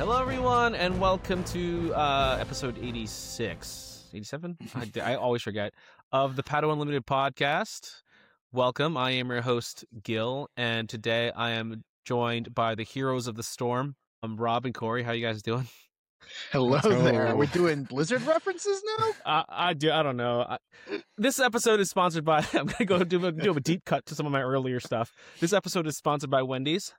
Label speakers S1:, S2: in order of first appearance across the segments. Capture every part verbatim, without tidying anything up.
S1: Hello, everyone, and welcome to uh, episode eighty-six, eighty-seven? I, I always forget, of the Padawan Unlimited podcast. Welcome. I am your host, Gil, and today I am joined by the heroes of the storm. I'm Rob and Corey. How you guys doing?
S2: Hello there. We're doing Blizzard references now?
S1: I, I do. I don't know. I, this episode is sponsored by. I'm gonna go do a, do a deep cut to some of my earlier stuff. This episode is sponsored by Wendy's.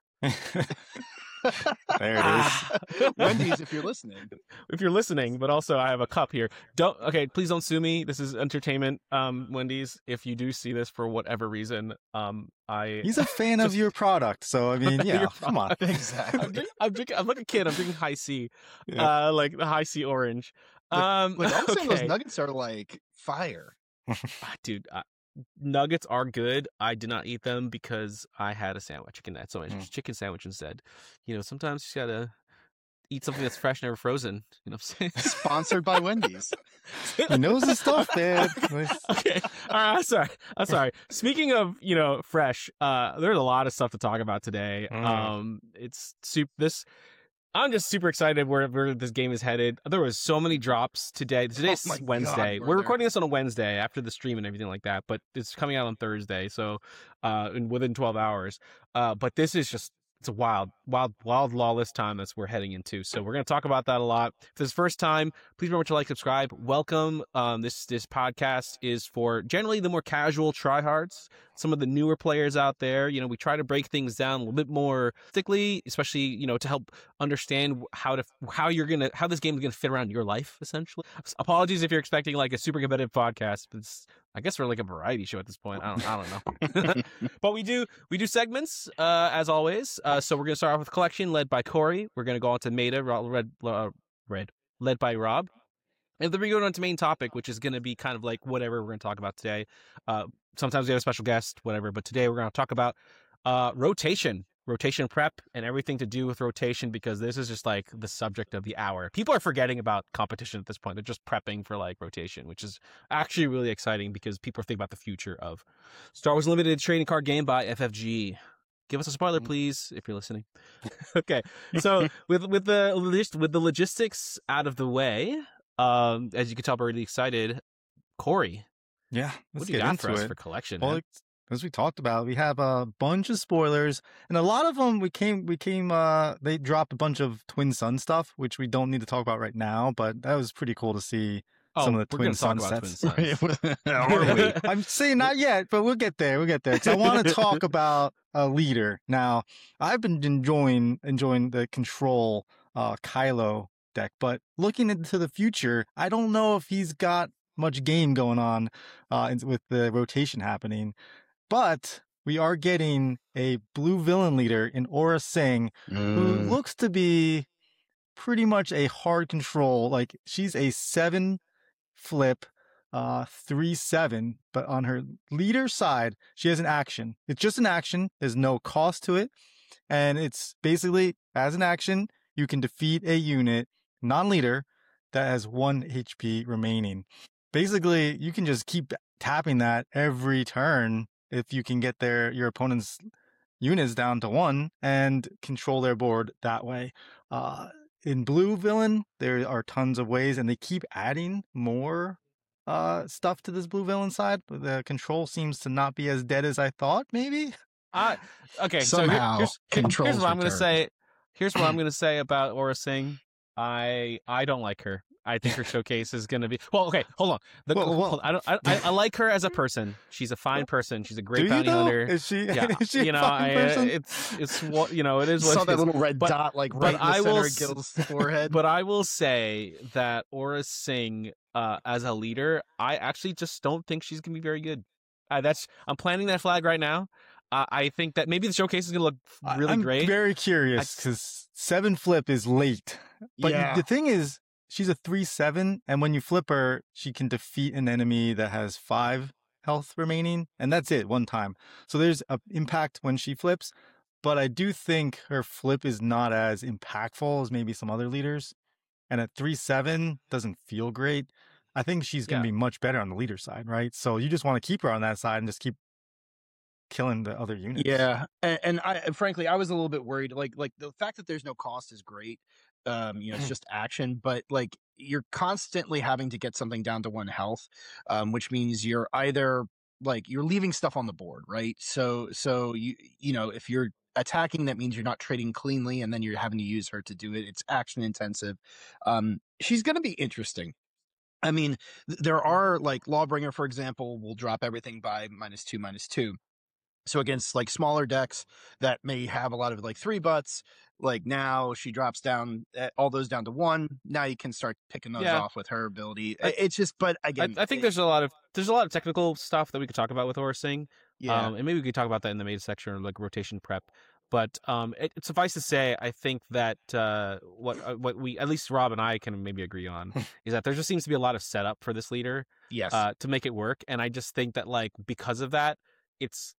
S3: There it is.
S2: Wendy's, if you're listening.
S1: If you're listening, but also I have a cup here. Don't okay, please don't sue me. This is entertainment. Um, Wendy's, if you do see this for whatever reason, um, I
S3: He's a fan of your product, so I mean, yeah, come on.
S2: Exactly.
S1: I'm, drink, I'm drinking. I'm like a kid. I'm drinking High C,
S3: Yeah.
S1: uh, like the High C orange. Um,
S2: Like, I'm saying
S1: okay.
S2: those nuggets are like fire.
S1: Ah, dude. Uh, nuggets are good. I did not eat them because I had a sandwich, chicken sandwich,
S3: Mm.
S1: chicken sandwich instead. You know, sometimes you just gotta eat something that's fresh, never frozen. You know what I'm saying?
S2: Sponsored by Wendy's.
S3: He knows his stuff, man.
S1: Okay. All right. I'm sorry. I'm sorry. Speaking of, you know, fresh, uh, there's a lot of stuff to talk about today.
S3: Mm.
S1: Um, it's super, this, I'm just super excited where, where this game is headed. There was so many drops today. Today's
S2: Oh my God,
S1: Wednesday.
S2: were
S1: We're
S2: there?
S1: recording this on a Wednesday after the stream and everything like that, but it's coming out on Thursday. So, uh, in, within twelve hours. Uh, but this is just, it's a wild, wild, wild, lawless time that's we're heading into. So we're going to talk about that a lot. If this is the first time, please remember to like, subscribe. Welcome. Um, this this podcast is for generally the more casual tryhards, some of the newer players out there. You know, we try to break things down a little bit more thickly, especially you know to help understand how to how you're gonna how this game is gonna fit around your life. Essentially, apologies if you're expecting like a super competitive podcast. But it's, I guess we're like a variety show at this point. I don't I don't know. But we do we do segments uh, as always. Uh, so we're gonna start off with collection led by Corey. We're gonna go on to meta ro- red uh, red led by Rob. And then we go on to main topic, which is gonna be kind of like whatever we're gonna talk about today. Uh, sometimes we have a special guest, whatever. But today we're gonna talk about uh, rotation. Rotation prep and everything to do with rotation, because this is just like the subject of the hour. People are forgetting about competition at this point. They're just prepping for like rotation, which is actually really exciting because people are thinking about the future of Star Wars Limited Trading Card Game by F F G. Give us a spoiler, please, if you're listening. Okay, so with with the logis- with the logistics out of the way, um, as you can tell, I'm really excited. Corey,
S3: Yeah,
S1: what
S3: let's
S1: do you
S3: get
S1: got
S3: into
S1: for us
S3: it.
S1: for collection?
S3: Well,
S1: man?
S3: it's- as we talked about, we have a bunch of spoilers, and a lot of them we came, we came, uh, they dropped a bunch of Twin Sun stuff, which we don't need to talk about right now, but that was pretty cool to see
S1: Oh,
S3: some of the
S1: we're
S3: Twin
S1: gonna talk
S3: Sun
S1: about
S3: sets.
S1: Twin Suns.
S2: Are we?
S3: I'm saying not yet, but we'll get there. We'll get there. Because I want to talk about a leader. Now, I've been enjoying enjoying the control uh, Kylo deck, but looking into the future, I don't know if he's got much game going on uh, in- with the rotation happening. But we are getting a blue villain leader in Aura Singh, who
S2: Mm.
S3: looks to be pretty much a hard control. Like she's a seven flip, uh, three seven, but on her leader side, she has an action. It's just an action. There's no cost to it, and it's basically as an action you can defeat a unit non-leader that has one H P remaining. Basically, you can just keep tapping that every turn if you can get their your opponent's units down to one and control their board that way. Uh, in blue villain, there are tons of ways, and they keep adding more uh, stuff to this blue villain side. But the control seems to not be as dead as I thought. Maybe.
S1: Uh, okay,
S2: Somehow,
S1: so here, here's,
S2: controls
S1: here's what I'm going to
S2: return.
S1: say. Here's what I'm going to say about Aura Singh. I I don't like her. I think her showcase is going to be well. Okay, hold on. The,
S3: Well, well-
S1: hold- I don't. I, I, I like her as a person. She's a fine person. She's a
S3: Do
S1: great
S3: you
S1: bounty
S3: though?
S1: hunter.
S3: Is she?
S1: Yeah,
S3: is she
S1: you
S3: a
S1: know,
S3: fine
S1: I,
S3: person?
S1: it's it's what you know. It is what
S2: Saw
S1: it
S2: that
S1: is.
S2: little red
S1: But-
S2: dot like
S1: but
S2: right in the
S1: I will
S2: center of
S1: s-
S2: Gil's forehead.
S1: But I will say that Aura Singh, uh, as a leader, I actually just don't think she's gonna be very good. Uh, that's I'm planting that flag right now. Uh, I think that maybe the showcase is gonna look
S3: I-
S1: really
S3: I'm
S1: great.
S3: very curious because seven flip is late. But
S2: yeah.
S3: the thing is, she's a three seven, and when you flip her, she can defeat an enemy that has five health remaining, and that's it one time. So there's an impact when she flips, but I do think her flip is not as impactful as maybe some other leaders. And at three seven doesn't feel great. I think she's going to
S1: Yeah.
S3: be much better on the leader side, right? So you just want to keep her on that side and just keep killing the other units.
S2: Yeah, and, and I frankly I was a little bit worried. Like like the fact that there's no cost is great, Um, you know, it's just action, but like you're constantly having to get something down to one health, um, which means you're either like you're leaving stuff on the board, right? So so you you know if you're attacking, that means you're not trading cleanly, and then you're having to use her to do it. It's action intensive. Um, she's going to be interesting. I mean, th- there are like Lawbringer, for example, will drop everything by minus two, minus two. So against like smaller decks that may have a lot of like three butts, like now she drops down uh, all those down to one. Now you can start picking those
S1: Yeah.
S2: off with her ability.
S1: I-
S2: I- It's just, but
S1: I,
S2: again,
S1: I think
S2: it-
S1: there's a lot of there's a lot of technical stuff that we could talk about with Aura Sing.
S2: yeah,
S1: Um, and maybe we could talk about that in the main section or like rotation prep. But um, it, it suffice to say, I think that uh, what uh, what we at least Rob and I can maybe agree on is that there just seems to be a lot of setup for this leader
S2: yes,
S1: uh, to make it work, and I just think that like because of that, it's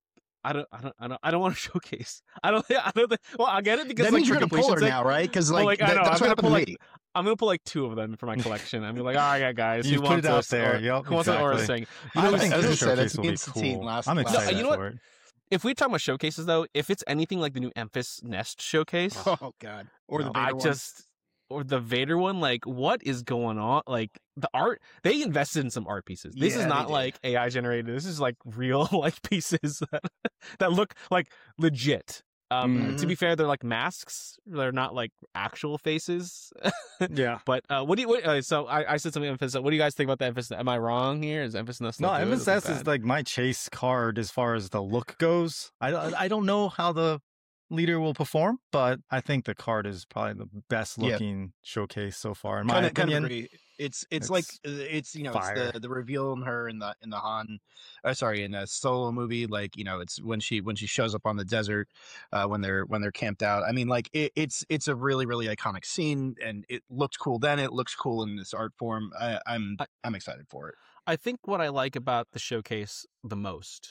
S1: I don't I don't I don't I don't want to showcase. I don't I don't think, well I get it because
S2: that
S1: like
S2: means you're
S1: for
S2: gonna pull her
S1: completion's sake,
S2: now, right? Because
S1: well,
S2: like,
S1: like, I
S2: that-
S1: know,
S2: that's
S1: I'm
S2: what
S1: gonna
S2: happened
S1: pull,
S2: to me.
S1: I'm gonna pull like two of them for my collection. I'm like, all right, guys,
S3: You
S1: who
S3: put
S1: wants
S3: it out
S1: this?
S3: there.
S1: Or,
S3: Yep,
S1: who wants an Aura
S3: exactly.
S1: Sing?
S3: I
S1: know,
S3: think
S2: as I
S3: the
S2: said,
S3: showcase
S2: that's
S3: will be
S2: against the team
S3: cool.
S2: last-
S3: I'm
S2: last
S3: excited
S1: you know what?
S3: for it.
S1: If we talk about showcases though, if it's anything like the new Emphas Nest showcase,
S2: Oh god, or the
S3: No,
S2: Vader
S1: I
S2: one.
S1: just or the Vader one, like what is going on? Like the art, they invested in some art pieces. This
S2: Yeah,
S1: is
S2: they
S1: not
S2: did.
S1: like A I generated. This is like real like pieces that, that look like legit. Um,
S2: Mhm.
S1: To be fair, they're like masks. They're not like actual faces.
S3: Yeah.
S1: But uh, what do you? What, uh, so I, I said something Emphas. What do you guys think about the Emphas? Am I wrong here? Is Emphas Nest
S3: No,
S1: still good or is it
S3: M S S is
S1: bad?
S3: like my chase card as far as the look goes. I don't, I don't know how the leader will perform, but I think the card is probably the best
S2: Yeah.
S3: looking showcase so far, in my
S2: kind of kind of
S3: opinion.
S2: agree. It's it's like
S3: It's
S2: uh, it's you know
S3: fire.
S2: it's the the reveal in her in the in the Han, uh, sorry, in a Solo movie. Like you know it's when she when she shows up on the desert, uh, when they're when they're camped out. I mean like it, it's it's a really really iconic scene, and it looked cool then. It looks cool in this art form. I, I'm
S1: I-
S2: I'm excited for it.
S1: I think what I like about the showcase the most,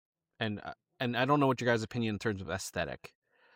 S1: and uh, and I don't know what your guys' opinion in terms of aesthetic.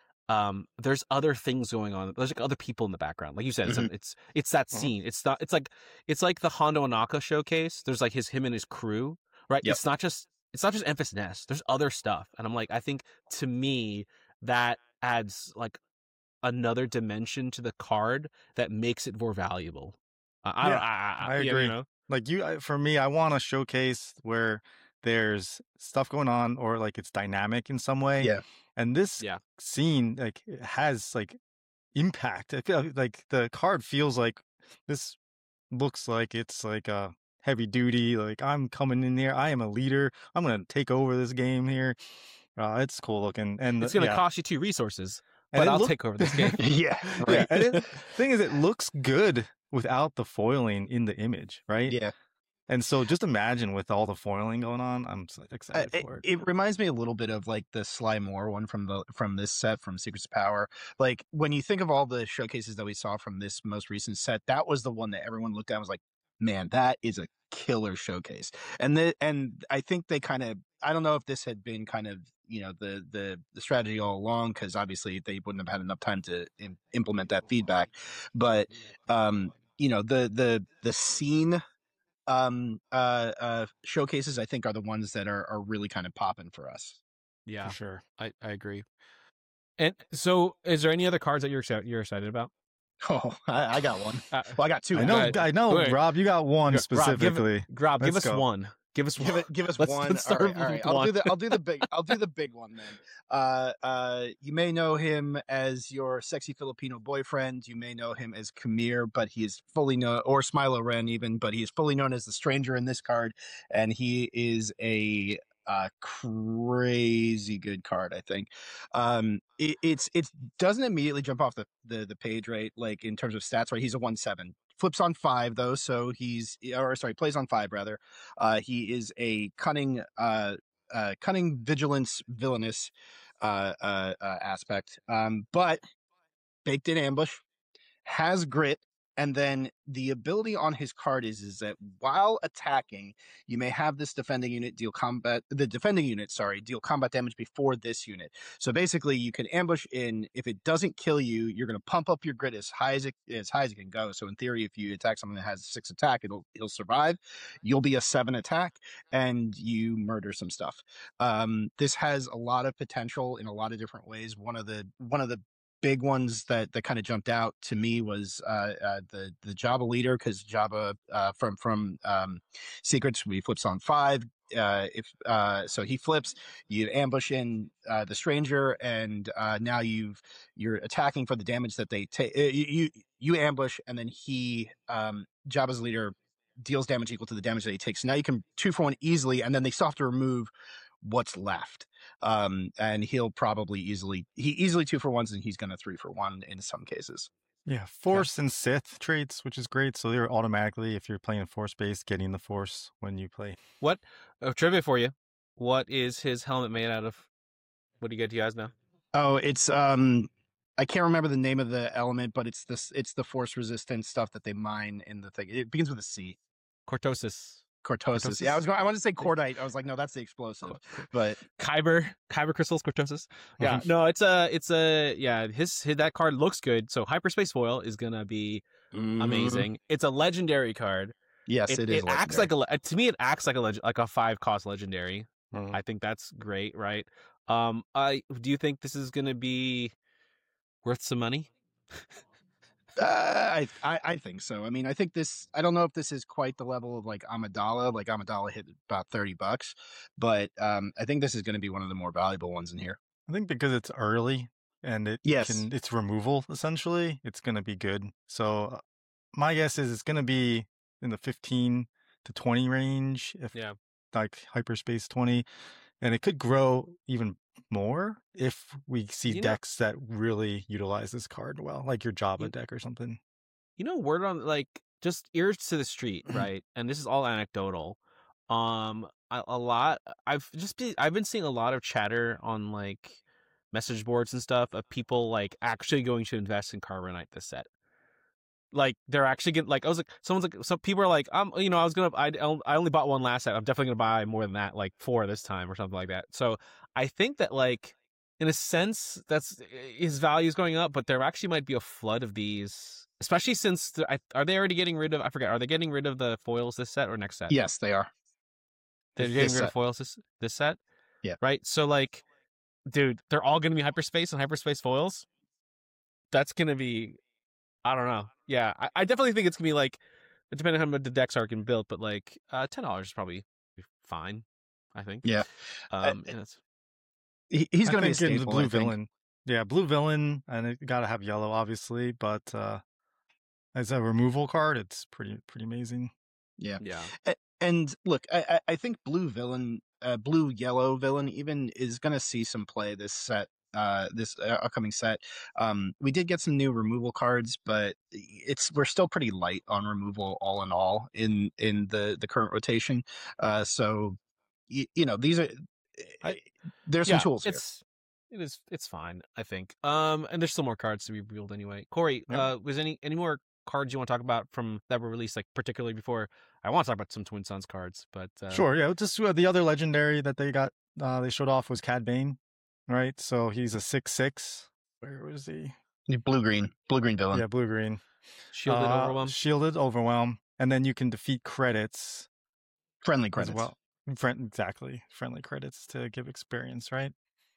S1: Um, there's other things going on. There's like other people in the background, like you said. It's
S2: Mhm.
S1: it's it's that
S3: Mhm.
S1: scene. It's not. It's like it's like the Hondo Anaka showcase. There's like his him and his crew, right?
S2: Yep.
S1: It's not just it's not just Emphas Nest. There's other stuff, and I'm like, I think to me that adds like another dimension to the card that makes it more valuable. Uh, I don't.
S3: Yeah,
S1: I,
S3: I
S1: yeah,
S3: agree.
S1: You know?
S3: Like you, I- for me, I want a showcase where there's stuff going on or like it's dynamic in some way.
S2: Yeah.
S3: And this
S1: Yeah.
S3: scene like it has like impact. I feel like the card feels like this looks like it's like a heavy duty. Like I'm coming in there. I am a leader. I'm gonna take over this game here. Uh, it's cool looking, and
S1: It's gonna
S3: yeah.
S1: cost you two resources,
S3: And
S1: but
S3: it
S1: I'll
S3: look-
S1: take over this game.
S2: Yeah.
S3: Yeah,
S2: Right.
S3: and it, thing is, it looks good without the foiling in the image, right?
S2: Yeah.
S3: And so just imagine with all the foiling going on, I'm so
S2: Uh,
S3: excited
S2: it,
S3: for it.
S2: it reminds me a little bit of like the Sly Moore one from the from this set from Secrets of Power. Like when you think of all the showcases that we saw from this most recent set, that was the one that everyone looked at and was like, "Man, that is a killer showcase." And the and I think they kind of I don't know if this had been kind of you know the the the strategy all along, because obviously they wouldn't have had enough time to im- implement that feedback, but um you know the the the scene um uh uh showcases I think are the ones that are are really kind of popping for us.
S1: Yeah,
S3: For sure.
S1: I, I agree. And so, is there any other cards that you're excited you're excited about?
S2: Oh, I, I got one.
S1: Uh,
S2: Well, I got two.
S3: I know,
S1: ahead.
S3: I know,
S1: Wait.
S3: Rob, you got one
S1: Rob, give it-
S3: specifically.
S1: Rob, give us
S3: Let's go.
S1: one. Give us
S2: Give
S1: one.
S2: it, give us
S1: Let's-
S2: one.
S1: let's
S2: all
S1: start
S2: right, all right.
S1: with
S2: I'll
S1: one.
S2: do the, I'll do the big, I'll do the big one then. Uh, uh, you may know him as your sexy Filipino boyfriend. You may know him as Kamir, but he is fully known, or Smilo Ren even, but he is fully known as the Stranger in this card, and he is a uh, crazy good card. I think. Um, it, it's it doesn't immediately jump off the, the the page, right? Like in terms of stats, right? He's a one seven. Flips on five though, so he's or sorry, plays on five rather. Uh, he is a cunning, uh, uh, cunning, vigilance, villainous uh, uh, uh, aspect, um, but baked in ambush, has grit, and then the ability on his card is is that while attacking, you may have this defending unit deal combat the defending unit, sorry, deal combat damage before this unit. So basically, you can ambush in. If it doesn't kill you, you're going to pump up your grit as high as it as high as it can go. So in theory, if you attack something that has six attack, it'll it'll survive. You'll be a seven attack, and you murder some stuff. Um, this has a lot of potential in a lot of different ways. One of the one of the big ones that that kind of jumped out to me was uh, uh, the the Jabba leader, because Jabba uh, from from um, Secrets, he flips on five. Uh, if uh, so, he flips. You ambush in uh, the stranger, and uh, now you've you're attacking for the damage that they take. You, you you ambush, and then he um, Jabba's leader deals damage equal to the damage that he takes. So now you can two for one easily, and then they still have to remove what's left. Um, and he'll probably easily he easily two for ones, and he's gonna three for one in some cases.
S3: Yeah, Force and Sith traits, which is great. So they're automatically, if you're playing Force based, getting the Force when you play.
S1: What uh, trivia for you? What is his helmet made out of? What do you get? Do you guys know?
S2: Oh, it's um, I can't remember the name of the element, but it's this it's the force resistant stuff that they mine in the thing. It begins with a C.
S1: Cortosis.
S2: Cortosis.
S1: Cortosis?
S2: Yeah, I was going. I wanted to say cordite. I was like, no, that's the explosive. But
S1: Kyber, Kyber crystals, cortosis. Yeah, no, it's a, it's a, yeah. His, his that card looks good. So hyperspace foil is gonna be
S2: mm,
S1: amazing. It's a legendary card.
S2: Yes,
S1: It,
S2: it is.
S1: it acts like a le- to me. It acts like a leg- like a five cost legendary.
S2: Mhm.
S1: I think that's great, right? Um, I do you think this is gonna be worth some money?
S2: Uh, I, I I think so. I mean, I think this. I don't know if this is quite the level of like Amidala. Like Amidala hit about thirty bucks, but um, I think this is going to be one of the more valuable ones in here.
S3: I think because it's early and it
S2: Yes.
S3: can, it's removal essentially, it's going to be good. So uh, my guess is it's going to be in the fifteen to twenty range, if
S1: Yeah.
S3: like hyperspace twenty, and it could grow even more if we see
S1: You know-
S3: decks that really utilize this card well, like your Jabba
S1: You-
S3: deck or something.
S1: You know, word on like just ears to the street, right? And this is all anecdotal. Um, a, a lot. I've just been I've been seeing a lot of chatter on like message boards and stuff of people like actually going to invest in Carbonite this set. Like they're actually getting like I was like someone's like some people are like um you know I was gonna I I only bought one last set. I'm definitely gonna buy more than that, like four this time or something like that. So I think that like in a sense that's his value is going up, but there actually might be a flood of these, especially since the, I, are they already getting rid of I forget are they getting rid of the foils this set or next set?
S2: Yes, they are.
S1: They're
S2: This
S1: getting rid
S2: set.
S1: of foils this this set.
S2: Yeah.
S1: Right. So like, dude, they're all gonna be hyperspace and hyperspace foils. That's gonna be, I don't know. Yeah, I, I definitely think it's gonna be like, depending on how the decks are can built, but like, uh, ten dollars is probably fine. I think.
S2: Yeah.
S1: Um.
S2: Uh,
S1: and it's,
S2: He, he's
S3: I
S2: going to be a
S3: think getting
S2: staple.
S3: the blue
S2: I think.
S3: villain. Yeah, blue villain, and it got to have yellow, obviously, but uh, as a removal card, it's pretty pretty amazing.
S2: Yeah.
S1: yeah.
S2: A- And look, I, I I think blue villain, uh, blue yellow villain, even is going to see some play this set, uh, this uh, upcoming set. Um, we did get some new removal cards, but it's we're still pretty light on removal, all in all, in in the the current rotation. Uh, so you, you know these are
S1: I-
S2: there's
S1: yeah,
S2: some tools here.
S1: It's it is it's fine. I think. Um. And there's still more cards to be revealed anyway. Corey,
S3: Yep.
S1: uh, was any any more cards you want to talk about from that were released, like particularly before? I want to talk about some Twin Suns cards, but uh,
S3: Sure, yeah. Just uh, the other legendary that they got, uh, they showed off was Cad Bane, right? So he's a six six. Where was he?
S2: Blue green, blue green villain.
S3: Yeah, blue green.
S1: Shielded
S3: Uh,
S1: Overwhelm.
S3: Shielded overwhelm, and then you can defeat credits
S2: Friendly
S3: as
S2: credits.
S3: well. Friend, exactly, friendly credits to give experience, right?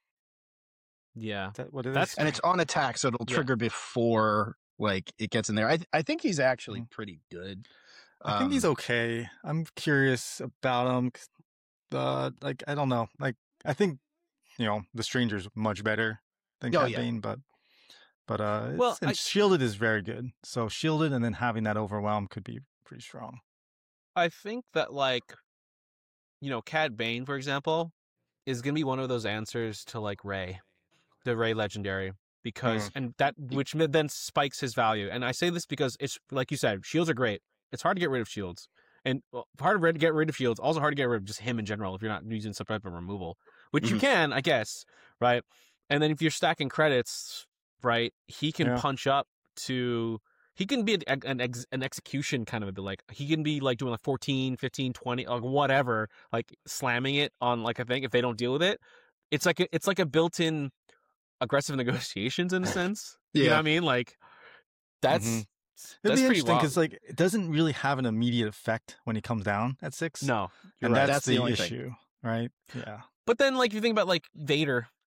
S1: Yeah.
S3: Is that what it is?
S1: That's-
S2: And it's on attack, so it'll
S1: Yeah.
S2: trigger before like it gets in there. I I think he's actually
S3: Mhm.
S2: pretty good.
S3: I think he's
S2: Um,
S3: okay. I'm curious about him. 'Cause, Uh, like I don't know. Like I think you know the Stranger's much better than
S2: Oh,
S3: Cad
S2: yeah.
S3: Bane, but but uh,
S1: Well,
S3: it's, and
S1: I-
S3: Shielded is very good. So Shielded and then having that overwhelm could be pretty strong.
S1: I think that like, you know, Cad Bane, for example, is gonna be one of those answers to like Ray, the Ray legendary, because and that which mi- then spikes his value. And I say this because it's like you said, shields are great. It's hard to get rid of shields, and well, hard to get rid of shields. Also hard to get rid of just him in general if you're not using some type of removal, which you
S2: Mhm.
S1: can, I guess, right? And then if you're stacking credits, right, he can
S3: Yeah.
S1: punch up to. He can be an an, ex, an execution kind of a bit like he can be like doing like fourteen, fifteen, twenty, like whatever, like slamming it on like a thing if they don't deal with it. It's like a, it's like a built-in aggressive negotiations in a sense. You know what I mean? Like that's
S3: Mhm. It'd
S1: that's
S3: be
S1: pretty
S3: interesting
S1: wild.
S3: because like it doesn't really have an immediate effect when he comes down at six.
S1: No, you're
S3: and
S1: right.
S3: that's,
S2: That's the
S3: the,
S2: only thing.
S3: issue, right? Yeah.
S1: But then like if you think about like Vader,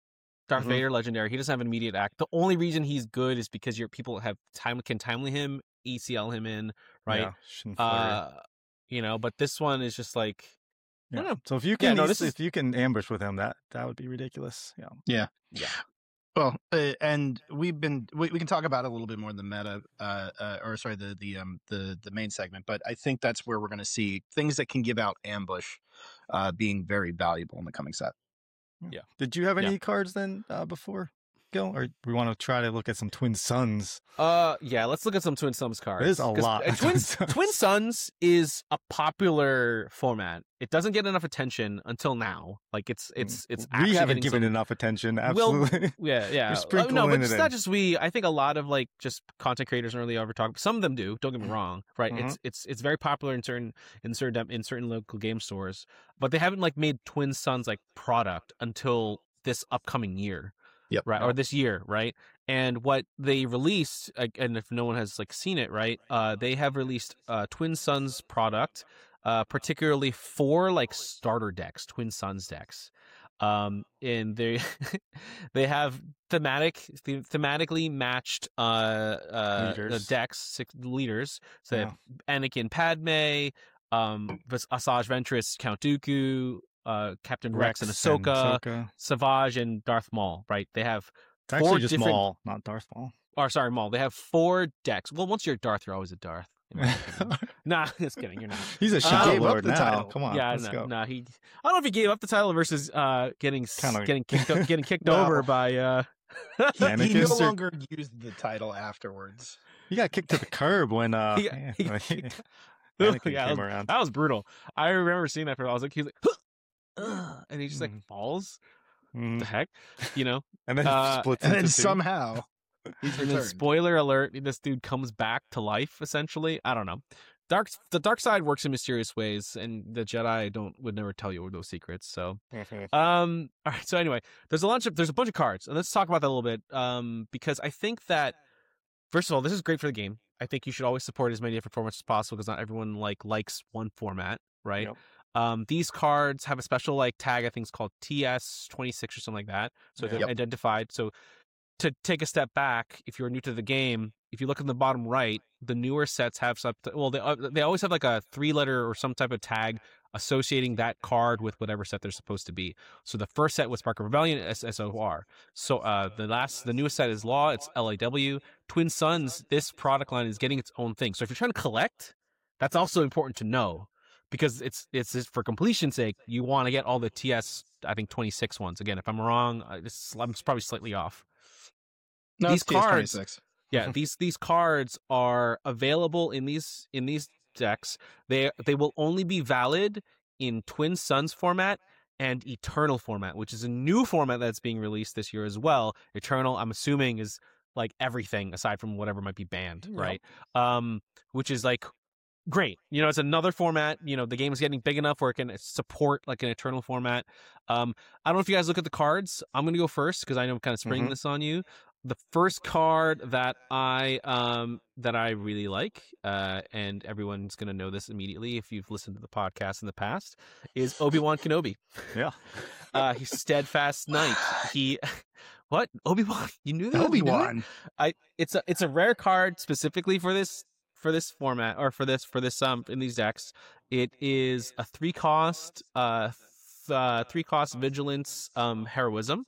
S1: Darth
S3: Mhm.
S1: Vader legendary. He doesn't have an immediate act. The only reason he's good is because your people have time can timely him, E C L him in, right?
S3: Yeah, Shin Flurry.
S1: Uh, you know, but this one is just like I
S3: yeah.
S1: don't know.
S3: So if you
S1: Yeah,
S3: can,
S1: no,
S3: eas-
S1: this is-
S3: if you can ambush with him, that that would be ridiculous. Yeah.
S2: Yeah.
S1: Yeah.
S2: Well, uh, and we've been we, we can talk about it a little bit more in the meta, uh, uh, or sorry, the the um the the main segment. But I think that's where we're going to see things that can give out ambush, uh, being very valuable in the coming set.
S1: Yeah.
S3: Did you have
S1: Yeah.
S3: any cards then uh, before go, or we want to try to look at some Twin Suns?
S1: Uh, yeah. Let's look at some Twin Suns cards.
S3: There's a
S1: 'Cause,
S3: lot
S1: uh,
S3: of
S1: Twin
S3: Twin Suns.
S1: Twin Suns is a popular format. It doesn't get enough attention until now. Like it's it's it's.
S3: we
S1: actually
S3: haven't
S1: getting
S3: given
S1: some-
S3: enough attention.
S1: Well,
S3: Absolutely.
S1: Yeah, yeah. Uh,
S3: sprinkling
S1: no, but
S3: it
S1: it's
S3: in.
S1: not just we. I think a lot of like just content creators don't really ever talk. Some of them do. Don't get me wrong. Right?
S3: Mhm.
S1: It's it's it's very popular in certain in certain in certain local game stores, but they haven't like made Twin Suns like product until this upcoming year.
S2: Yep.
S1: Right. Or this year. Right. And what they released, like, and if no one has like seen it, right? Uh, they have released uh Twin Suns product, uh, particularly for like starter decks, Twin Suns decks. Um, and they they have thematic the, thematically matched uh uh
S3: Leaders.
S1: decks, six leaders. So they
S3: Yeah.
S1: have Anakin, Padme, um Vis- Asajj Ventress, Count Dooku, uh Captain Rex, and Ahsoka,
S3: Ahsoka.
S1: Savage, and Darth Maul. Right? They have
S3: It's actually
S1: four
S3: just
S1: different-
S3: Maul, not Darth Maul.
S1: or sorry, Maul. They have four decks. Well, once you're a Darth, you're always a Darth. in my opinion. Nah, just kidding. You're not.
S3: He's a
S1: Uh,
S3: Shadow
S2: gave up
S3: Lord
S2: the
S3: now.
S2: title.
S3: Come on,
S1: yeah,
S3: let's
S1: no,
S3: go.
S1: no, he. I don't know if he gave up the title versus uh getting s-
S3: Kinda-
S1: getting kicked o- getting kicked
S2: No.
S1: over by uh.
S2: He, he
S3: Anakin
S2: no
S3: Sir-
S2: longer used the title afterwards.
S3: He got kicked to the curb when uh,
S1: He got-
S3: man,
S1: he got
S3: like,
S1: kicked-
S3: Anakin
S1: Yeah, that
S3: came
S1: was-
S3: around.
S1: That was brutal. I remember seeing that. For I was like, he's like, "Ugh," and he just like
S3: Mhm.
S1: falls.
S3: Mhm.
S1: The heck, you know.
S3: And then
S1: Uh,
S3: splits
S2: And then
S3: into two.
S2: somehow he's
S1: And then
S2: returned.
S1: spoiler alert, this dude comes back to life. Essentially, I don't know. Dark the dark side works in mysterious ways, and the Jedi don't would never tell you those secrets. So.
S3: Mhm.
S1: Um. All right. So anyway, there's a bunch of there's a bunch of cards, and let's talk about that a little bit. Um. Because I think that first of all, this is great for the game. I think you should always support as many different formats as possible because not everyone like likes one format, right?
S3: Yep.
S1: Um. These cards have a special like tag. I think it's called T S twenty-six or something like that. So they're
S2: Yep.
S1: identified. So to take a step back, if you're new to the game, if you look in the bottom right, the newer sets have some. Well, they uh, they always have like a three letter or some type of tag associating that card with whatever set they're supposed to be. So the first set was Spark of Rebellion, S S O R. So uh, the last, the newest set is Law. It's L A W. Twin Suns. This product line is getting its own thing. So if you're trying to collect, that's also important to know because it's it's just for completion's sake. You want to get all the T S. I think twenty-six ones. Again, if I'm wrong, I- this, I'm probably slightly off.
S2: No,
S1: these
S2: it's T S
S1: cards-
S2: twenty-six.
S1: Yeah, these these cards are available in these in these decks. They they will only be valid in Twin Suns format and Eternal format, which is a new format that's being released this year as well. Eternal, I'm assuming, is like everything aside from whatever might be banned,
S3: Yep.
S1: right? Um, which is like great. You know, it's another format. You know, the game is getting big enough where it can support like an Eternal format. Um, I don't know if you guys look at the cards. I'm going to go first because I know I'm kind of springing
S3: Mhm.
S1: this on you. The first card that I um that I really like, uh, and everyone's gonna know this immediately if you've listened to the podcast in the past, is Obi-Wan Kenobi.
S3: Yeah.
S1: Uh, he's steadfast knight. He, what Obi-Wan? You knew that?
S2: Obi
S1: You knew it?
S2: Wan.
S1: I it's a it's a rare card specifically for this for this format or for this for this um in these decks. It is a three cost uh, th- uh three cost vigilance um heroism.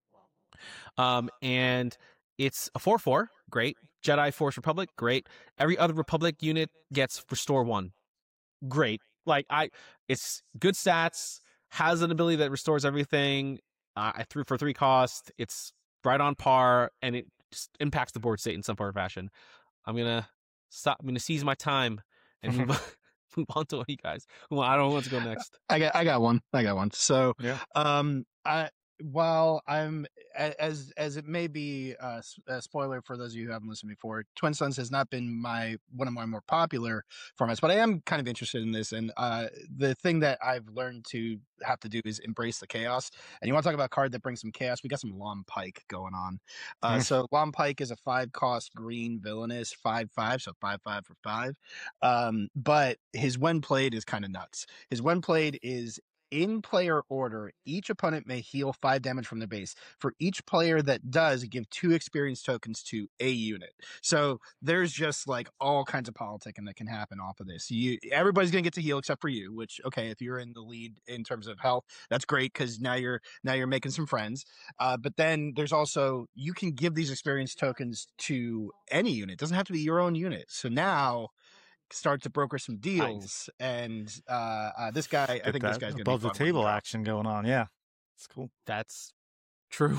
S1: Um and it's a four four, great. Jedi Force Republic, great. Every other Republic unit gets restore one. Great. Like I it's good stats, has an ability that restores everything. Uh, I threw for three cost. It's right on par, and it just impacts the board state in some form or fashion. I'm gonna stop. I'm gonna seize my time and move on, move on to you guys. Well, I don't know what to go next.
S2: I got I got one. I got one. So
S3: Yeah.
S2: um I while I'm a- as as it may be uh, s- a spoiler for those of you who haven't listened before, Twin Suns has not been my one of my more popular formats, but I am kind of interested in this. And uh, the thing that I've learned to have to do is embrace the chaos. And you want to talk about a card that brings some chaos? We got some Lom Pike going on. Uh,
S3: Mm.
S2: So Lom Pike is a five cost green villainous five five, so five five for five. Um, but his when played is kind of nuts. His when played is in player order, each opponent may heal five damage from their base. For each player that does, give two experience tokens to a unit. So there's just like all kinds of politicking that can happen off of this. You, everybody's gonna get to heal except for you. Which, okay, if you're in the lead in terms of health, that's great because now you're now you're making some friends. Uh, but then there's also you can give these experience tokens to any unit. It doesn't have to be your own unit. So now start to broker some deals,
S1: Nice.
S2: and uh, uh, this guy, I
S3: Get
S2: think this
S3: that
S2: guy's gonna
S3: above
S2: be
S3: the
S2: fun when he
S3: table
S2: drops.
S3: action going on. Yeah, it's cool.
S1: That's true.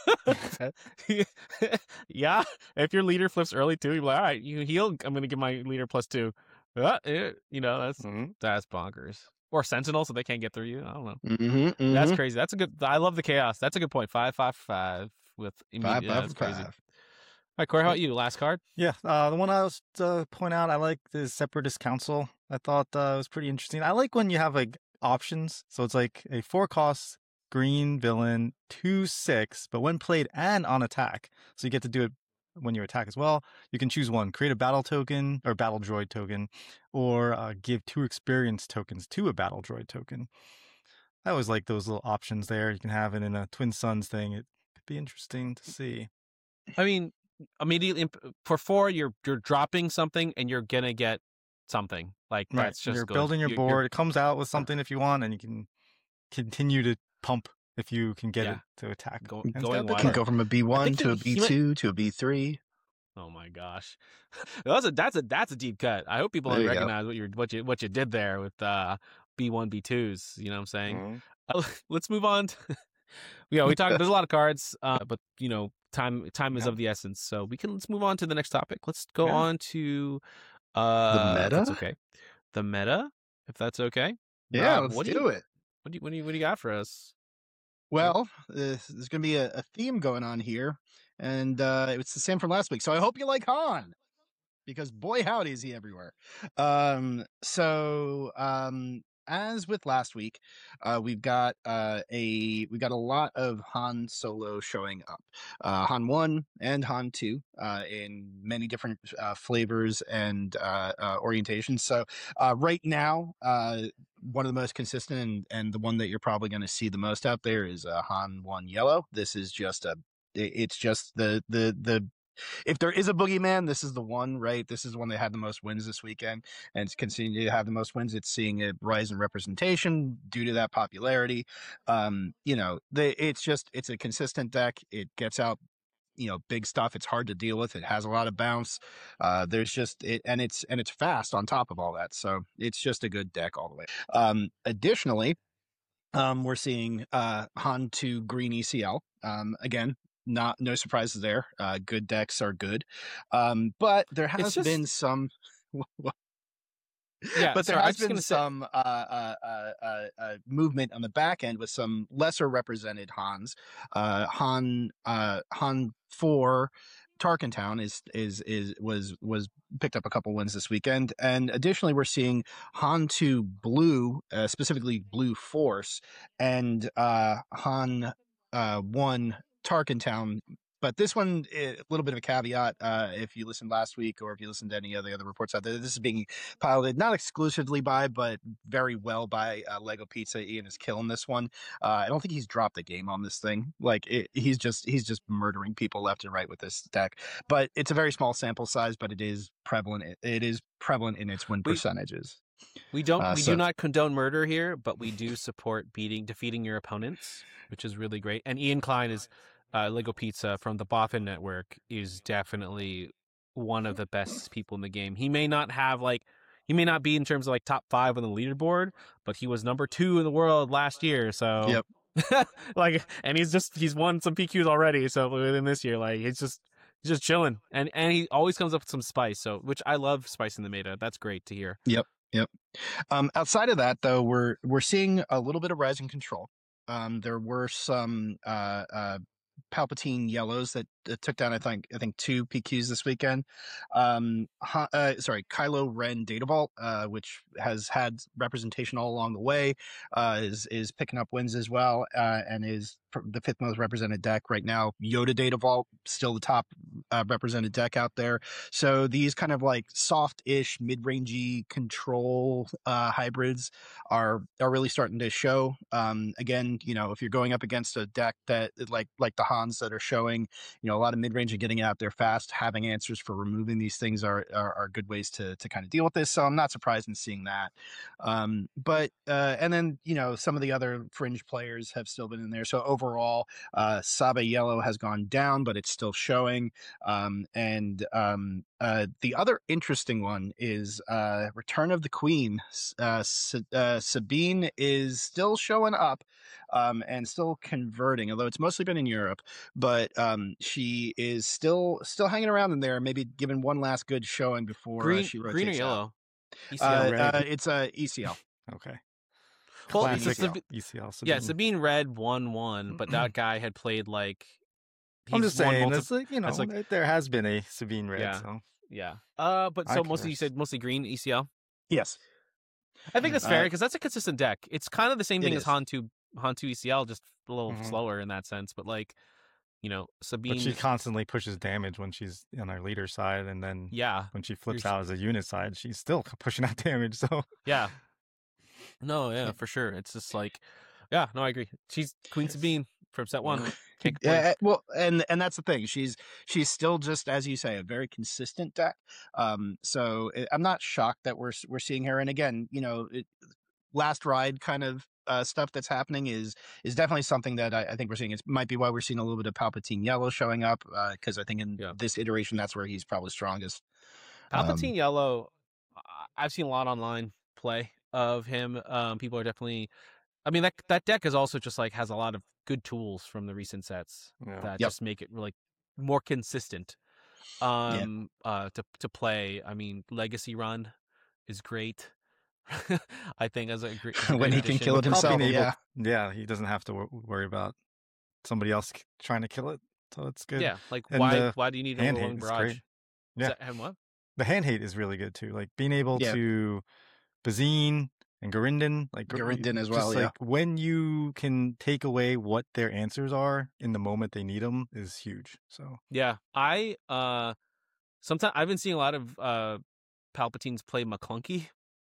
S1: Yeah, if your leader flips early too, you're like, all right, you heal. I'm gonna give my leader plus two. Uh, eh, you know, that's
S3: Mhm.
S1: that's bonkers. Or sentinel, so they can't get through you. I don't know.
S2: Mm-hmm,
S1: That's crazy. That's a good. I love the chaos. That's a good point. Five, five, five with immediate.
S2: Five,
S1: Yeah,
S2: five,
S1: that's
S2: for
S1: crazy.
S2: five.
S1: All right, Corey, how about you? Last card.
S3: Yeah, uh, the one I was to point out, I like the Separatist Council. I thought uh, it was pretty interesting. I like when you have like options. So it's like a four cost green villain, two six, but when played and on attack, so you get to do it when you attack as well. You can choose one: create a battle token or battle droid token, or uh, give two experience tokens to a battle droid token. I always like those little options there. You can have it in a Twin Suns thing. It could be interesting to see.
S1: I mean, immediately for four, you're you're dropping something and you're gonna get something. Like
S3: Right.
S1: that's just
S3: You're
S1: good.
S3: building your
S1: You-
S3: board.
S1: you're-
S3: It comes out with something if you want, and you can continue to pump if you can get
S1: Yeah.
S3: it to attack.
S1: Go,
S3: And it's
S1: going
S3: got the
S2: Can
S1: wild.
S2: go from a B one
S1: think
S2: to a
S1: that he
S2: B two to a B three.
S1: Oh my gosh, that's a that's a that's a deep cut. I hope people
S2: There you go.
S1: recognize what you what you what you did there with uh B one B twos. You know what I'm saying?
S3: Mhm.
S1: Uh, let's move on. To, yeah, we talked. There's a lot of cards, uh, but you know, time time is
S3: Yeah.
S1: of the essence. So we can let's move on to the next topic. Let's go
S3: Yeah.
S1: on to uh, if that's
S2: meta?
S1: okay. The meta, if that's okay.
S2: Yeah,
S1: Rob,
S2: let's
S1: what
S2: do,
S1: do you,
S2: it.
S1: What do you what do you what do you got for us?
S2: Well, uh, there's going to be a, a theme going on here, and uh, it's the same from last week. So I hope you like Han, because boy howdy is he everywhere. Um, so um, as with last week, uh, we've got uh, a we got a lot of Han Solo showing up. Uh, Han one and Han two uh, in many different uh, flavors and uh, uh, orientations. So uh, right now, uh, one of the most consistent and, and the one that you're probably going to see the most out there is uh, Han one Yellow. This is just a it- it's just the the the if there is a boogeyman, this is the one, right? This is the one that had the most wins this weekend, and it's continuing to have the most wins. It's seeing a rise in representation due to that popularity. Um, you know, the, it's just it's a consistent deck. It gets out, you know, big stuff. It's hard to deal with. It has a lot of bounce. Uh, there's just it, and it's and it's fast on top of all that. So it's just a good deck all the way. Um, additionally, um, we're seeing uh, Han two Green E C L. Um, again, not no surprises there. Uh, good decks are good, um, but there has
S1: just-
S2: been some.
S1: Yeah,
S2: but there
S1: sorry, I was
S2: has
S1: just
S2: been
S1: gonna say-
S2: some uh, uh, uh, uh, uh, movement on the back end with some lesser represented Hans. Uh, Han uh, Han four Tarkin Town is is is was was picked up a couple wins this weekend, and additionally we're seeing Han two Blue, uh, specifically Blue Force, and uh, Han uh, one Tarkin Town. But this one, a little bit of a caveat. Uh, if you listened last week, or if you listened to any of the other reports out there, this is being piloted not exclusively by, but very well by uh, Lego Pizza. Ian is killing this one. Uh, I don't think he's dropped a game on this thing. Like it, he's just he's just murdering people left and right with this deck. But it's a very small sample size, but it is prevalent. It, it is prevalent in its win
S1: We-
S2: percentages.
S1: We don't.
S2: Uh,
S1: we
S2: so-
S1: do not condone murder here, but we do support beating, defeating your opponents, which is really great. And Ian Klein is uh, Lego Pizza from the Boffin Network is definitely one of the best people in the game. He may not have like he may not be in terms of like top five on the leaderboard, but he was number two in the world last year. So
S2: Yep.
S1: like, and he's just he's won some P Qs already. So within this year, like he's just he's just chilling, and and he always comes up with some spice. So which I love spice in the meta. That's great to hear.
S2: Um, outside of that, though, we're we're seeing a little bit of rising control. Um, there were some uh, uh, Palpatine yellows that, that took down, I think, I think two P Qs this weekend. Um, ha, uh, sorry, Kylo Ren Data Vault, uh, which has had representation all along the way, uh, is is picking up wins as well, uh, and is the fifth most represented deck right now. Yoda Data Vault, still the top uh, represented deck out there. So these kind of like soft-ish, mid-rangey control uh, hybrids are are really starting to show. Um, again, you know, if you're going up against a deck that like like the Hans that are showing, you know, a lot of mid-range and getting out there fast, having answers for removing these things are are, are good ways to to kind of deal with this. So I'm not surprised in seeing that. Um, but uh, and then you know some of the other fringe players have still been in there. So overall, uh, Sabe Yellow has gone down, but it's still showing. Um, and um, uh, the other interesting one is uh, Return of the Queen. Uh, S- uh, Sabine is still showing up um, and still converting, although it's mostly been in Europe. But um, she is still still hanging around in there, maybe giving one last good showing before uh,
S1: Green,
S2: she rotates
S1: green or
S2: out.
S1: yellow? E C L.
S2: Uh,
S3: red.
S2: uh, it's a E C L.
S3: Okay.
S1: Well, it's
S3: Classic
S1: a Sab-
S3: E C L.
S1: yeah,
S3: Sabine.
S1: Sabine Red won one, but that guy had played like.
S3: I'm
S1: he's
S3: just
S1: won
S3: saying,
S1: multi-
S3: it's like, you know,
S1: it's like-
S3: it- there has been a Sabine Red.
S1: Yeah.
S3: So
S1: yeah. Uh, but
S3: I
S1: so mostly you
S3: curse.
S1: said mostly green E C L.
S2: Yes.
S1: I think that's
S2: Uh,
S1: fair because that's a consistent deck. It's kind of the same
S2: It
S1: thing as
S2: is.
S1: Hantu Hantu E C L, just a little
S3: Mhm.
S1: slower in that sense. But like, you know, Sabine.
S3: But she constantly pushes damage when she's on her leader side, and then
S1: yeah,
S3: when she flips
S1: You're-
S3: out as a unit side, she's still pushing out damage. So
S1: yeah. No, yeah, for sure. It's just like, yeah, no, I agree. She's Queen Sabine from set one. Can't complain.
S2: Yeah, well, and and that's the thing. She's she's still just, as you say, a very consistent deck. Um, so it, I'm not shocked that we're we're seeing her. And again, you know, it, last ride kind of uh, stuff that's happening is is definitely something that I, I think we're seeing. It might be why we're seeing a little bit of Palpatine Yellow showing up because I think in
S1: Yeah.
S2: this iteration that's where he's probably strongest. Um,
S1: Palpatine Yellow, I- I've seen a lot online play of him. Um, people are definitely. I mean, that that deck is also just like has a lot of good tools from the recent sets
S3: yeah.
S1: that
S2: Yep.
S1: just make it like more consistent. Um, uh, to to play. I mean, Legacy Run is great. I think as a great as a
S2: When
S1: great
S2: he can
S1: addition.
S2: kill it
S3: Without
S2: himself,
S3: being able-
S2: yeah.
S3: yeah, he doesn't have to wor- worry about somebody else c- trying to kill it. So it's good.
S1: Yeah, like
S3: And
S1: why
S3: the
S1: why do you need an
S3: hand
S1: overwhelming
S3: hate is
S1: barrage?
S3: great.
S1: Is
S3: Yeah.
S1: that- and what?
S3: The hand hate is really good too. Like being able
S2: Yeah.
S3: to Bazine and Garinden, like Gar-
S2: Garinden as
S3: just
S2: well, yeah.
S3: like when you can take away what their answers are in the moment they need them is huge. So
S1: Yeah, I uh, sometimes I've been seeing a lot of uh, Palpatines play McClunky,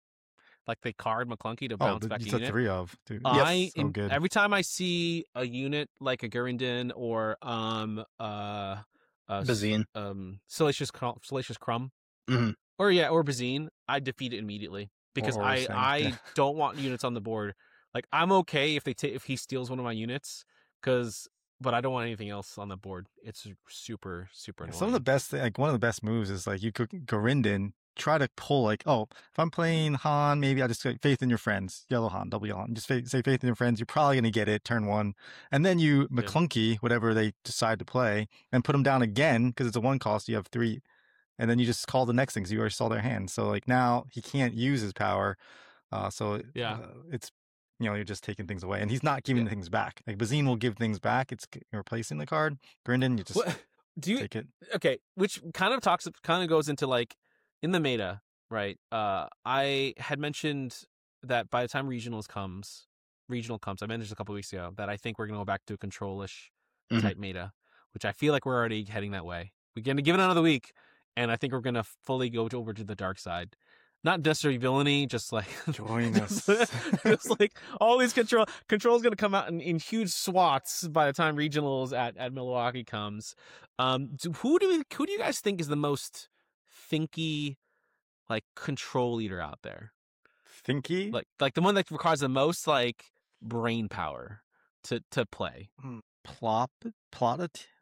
S1: like they card McClunky to
S3: oh,
S1: bounce
S3: the,
S1: back a
S3: you said
S1: unit.
S3: three of dude.
S1: I
S3: so
S1: in-
S3: good.
S1: every time I see a unit like a Gurinden or um uh, uh s-
S2: Bazine.
S1: um Salacious Crumb, Salacious Crumb,
S2: Mhm.
S1: or yeah, or Bazine, I defeat it immediately because
S3: or
S1: I
S3: Sing,
S1: I
S3: yeah.
S1: don't want units on the board. Like I'm okay if they ta- if he steals one of my units, because but I don't want anything else on the board. It's super super annoying.
S3: Some of the best, thi- like one of the best moves is like you could Garinden try to pull like, oh, if I'm playing Han, maybe I'll just say faith in your friends, yellow Han, double yellow Han. Just fa- say faith in your friends. You're probably gonna get it turn one, and then you
S1: Yeah.
S3: McClunky whatever they decide to play and put them down again because it's a one cost. You have three, and then you just call the next thing because you already saw their hand. So like now he can't use his power. Uh, so
S1: Yeah.
S3: uh, it's you know you're just taking things away, and he's not giving
S1: Yeah.
S3: things back. Like Bazine will give things back. It's c- you're replacing the card. Garinden, you just
S1: What, do you
S3: take it.
S1: okay, which kind of talks kind of goes into like in the meta, right? Uh I had mentioned that by the time regionals comes, regional comes, I mentioned a couple weeks ago that I think we're gonna go back to a control-ish
S2: Mhm.
S1: type meta, which I feel like we're already heading that way. We're gonna give it another week, and I think we're gonna fully go over to the dark side. Not necessarily villainy, just like
S3: Join
S1: just,
S3: us.
S1: just like all these control control's gonna come out in, in huge swaths by the time regionals at, at Milwaukee comes. Um, do, who do we, who do you guys think is the most thinky, like control leader out there?
S3: Thinky.
S1: Like like the one that requires the most like brain power to to play.
S3: plop plot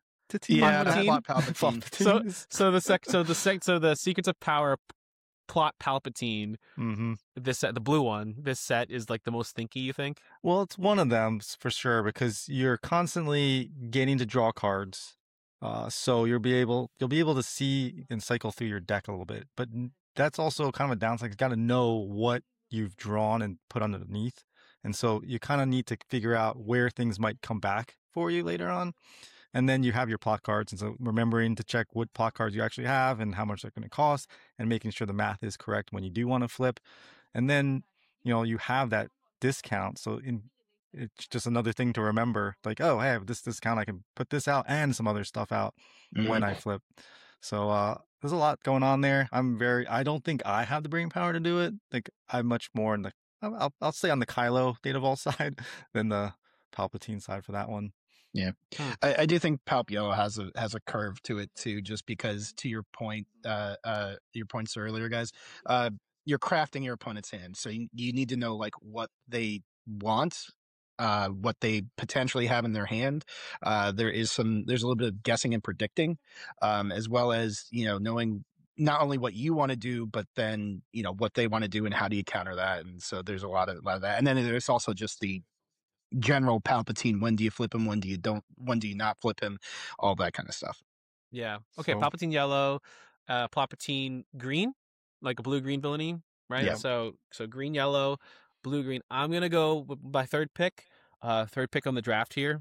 S2: Yeah,
S1: Palpatine?
S2: Plot Palpatine.
S1: So so the sec so the sec so the Secrets of Power p- plot Palpatine.
S3: hmm
S1: This set, the blue one, this set is like the most thinky. You think?
S3: Well, it's one of them s- for sure because you're constantly getting to draw cards, uh, so you'll be able you'll be able to see and cycle through your deck a little bit. But n- that's also kind of a downside. You got to know what you've drawn and put underneath, and so you kind of need to figure out where things might come back for you later on. And then you have your plot cards, and so remembering to check what plot cards you actually have and how much they're going to cost, and making sure the math is correct when you do want to flip. And then you know you have that discount. So in it's just another thing to remember. Like, oh, hey, this discount, I can put this out and some other stuff out
S2: Mhm.
S3: when I flip. So uh, there's a lot going on there. I'm very. I don't think I have the brain power to do it. Like I'm much more in the. I'll I'll, I'll stay on the Kylo Data Vault side than the Palpatine side for that one.
S2: Yeah,
S1: Hmm.
S2: I, I do think Palp Yellow has a has a curve to it too, just because to your point, uh, uh, your points earlier, guys, uh, you're crafting your opponent's hand, so you, you need to know like what they want, uh, what they potentially have in their hand. Uh, there is some, there's a little bit of guessing and predicting, um, as well as you know knowing not only what you want to do, but then you know what they want to do and how do you counter that. And so there's a lot of a lot of that, and then there's also just the general Palpatine. When do you flip him? When do you don't? When do you not flip him? All that kind of stuff.
S1: Yeah. Okay.
S3: So-
S1: Palpatine yellow, uh, Palpatine green, like a blue green villainy, right?
S2: Yeah.
S1: So so green yellow, blue green. I'm gonna go with my third pick, uh, third pick on the draft here,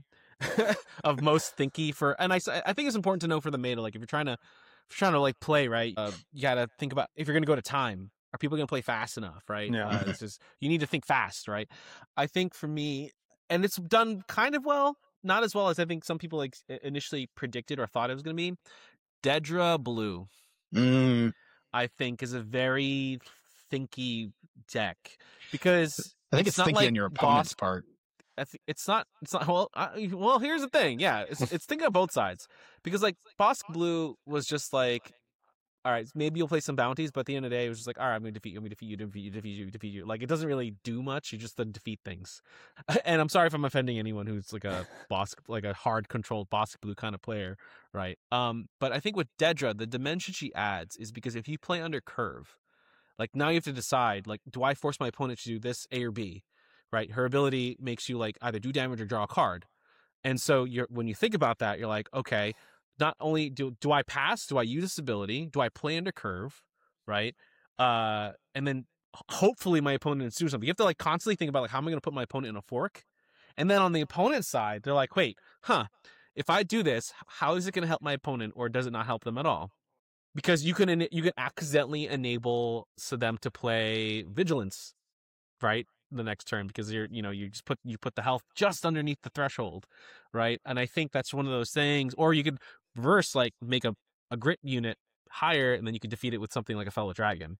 S1: of most thinky for. And I s- I think it's important to know for the meta, like if you're trying to, if you're trying to like play right, uh, you gotta think about if you're gonna go to time. Are people gonna play fast enough, right?
S3: Yeah.
S1: Uh, this is you need to think fast, right? I think for me, and it's done kind of well, not as well as I think some people like initially predicted or thought it was gonna be. Dedra Blue,
S2: Mm,
S1: I think, is a very thinky deck because
S2: I think it's,
S1: not
S2: thinking
S1: like
S2: on your opponent's
S1: Bosk.
S2: part.
S1: I think it's not. It's not. Well, I, well, here's the thing. Yeah, it's it's thinking on both sides because like Bosk Blue was just like, all right, maybe you'll play some bounties, but at the end of the day, it was just like, all right, I'm going to defeat you, I'm going to defeat you, defeat you, defeat you, defeat you. Like, it doesn't really do much. You just then defeat things. And I'm sorry if I'm offending anyone who's like a boss, like a hard controlled boss blue kind of player, right? Um, but I think with Dedra, the dimension she adds is because if you play under curve, like now you have to decide, like, do I force my opponent to do this A or B, right? Her ability makes you like either do damage or draw a card. And so you're when you think about that, you're like, okay, not only do do I pass, do I use this ability, do I play under curve, right? Uh, and then hopefully my opponent is doing something. You have to like constantly think about like how am I going to put my opponent in a fork, and then on the opponent's side, they're like, wait, huh? If I do this, how is it going to help my opponent, or does it not help them at all? Because you can you can accidentally enable so them to play vigilance, right? The next turn because you're you know you just put you put the health just underneath the threshold, right? And I think that's one of those things. Or you could reverse, like make a, a grit unit higher and then you could defeat it with something like a fellow dragon,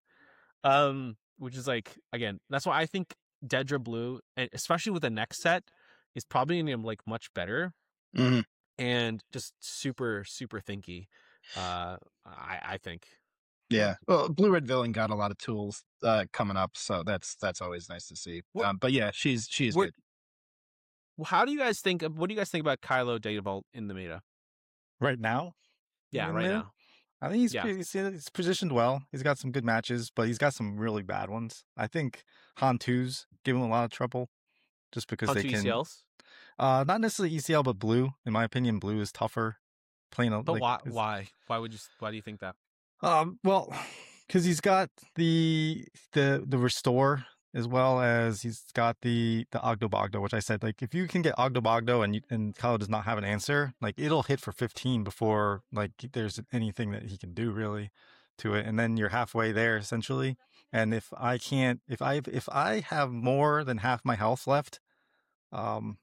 S1: um which is like, again, that's why I think Dedra Blue, and especially with the next set, is probably gonna be like much better
S2: Mhm.
S1: and just super super thinky, uh I I think.
S2: Yeah. Well, Blue Red Villain got a lot of tools uh, coming up, so that's that's always nice to see.
S1: What-
S2: Um, but yeah, she's she's
S1: what-
S2: good.
S1: Well, how do you guys think of what do you guys think about Kylo Data Vault in the meta?
S3: Right now,
S1: Yeah,
S3: in
S1: right
S3: there?
S1: now.
S3: I think he's,
S1: Yeah.
S3: pretty- he's he's positioned well. He's got some good matches, but he's got some really bad ones. I think Han two's give him a lot of trouble, just because
S1: On
S3: they
S1: two
S3: can.
S1: E C Ls?
S3: Uh, not necessarily E C L, but blue. In my opinion, blue is tougher. Plain,
S1: But
S3: like,
S1: why?
S3: it's-
S1: Why? Why would you? Why do you think that?
S3: Um, well, because he's got the the the restore, as well as he's got the the Ogdo Bogdo, which I said, like, if you can get Ogdo Bogdo and you, and Kylo does not have an answer, like, it'll hit for fifteen before like there's anything that he can do really to it, and then you're halfway there essentially. And if I can't, if I if I have more than half my health left, um.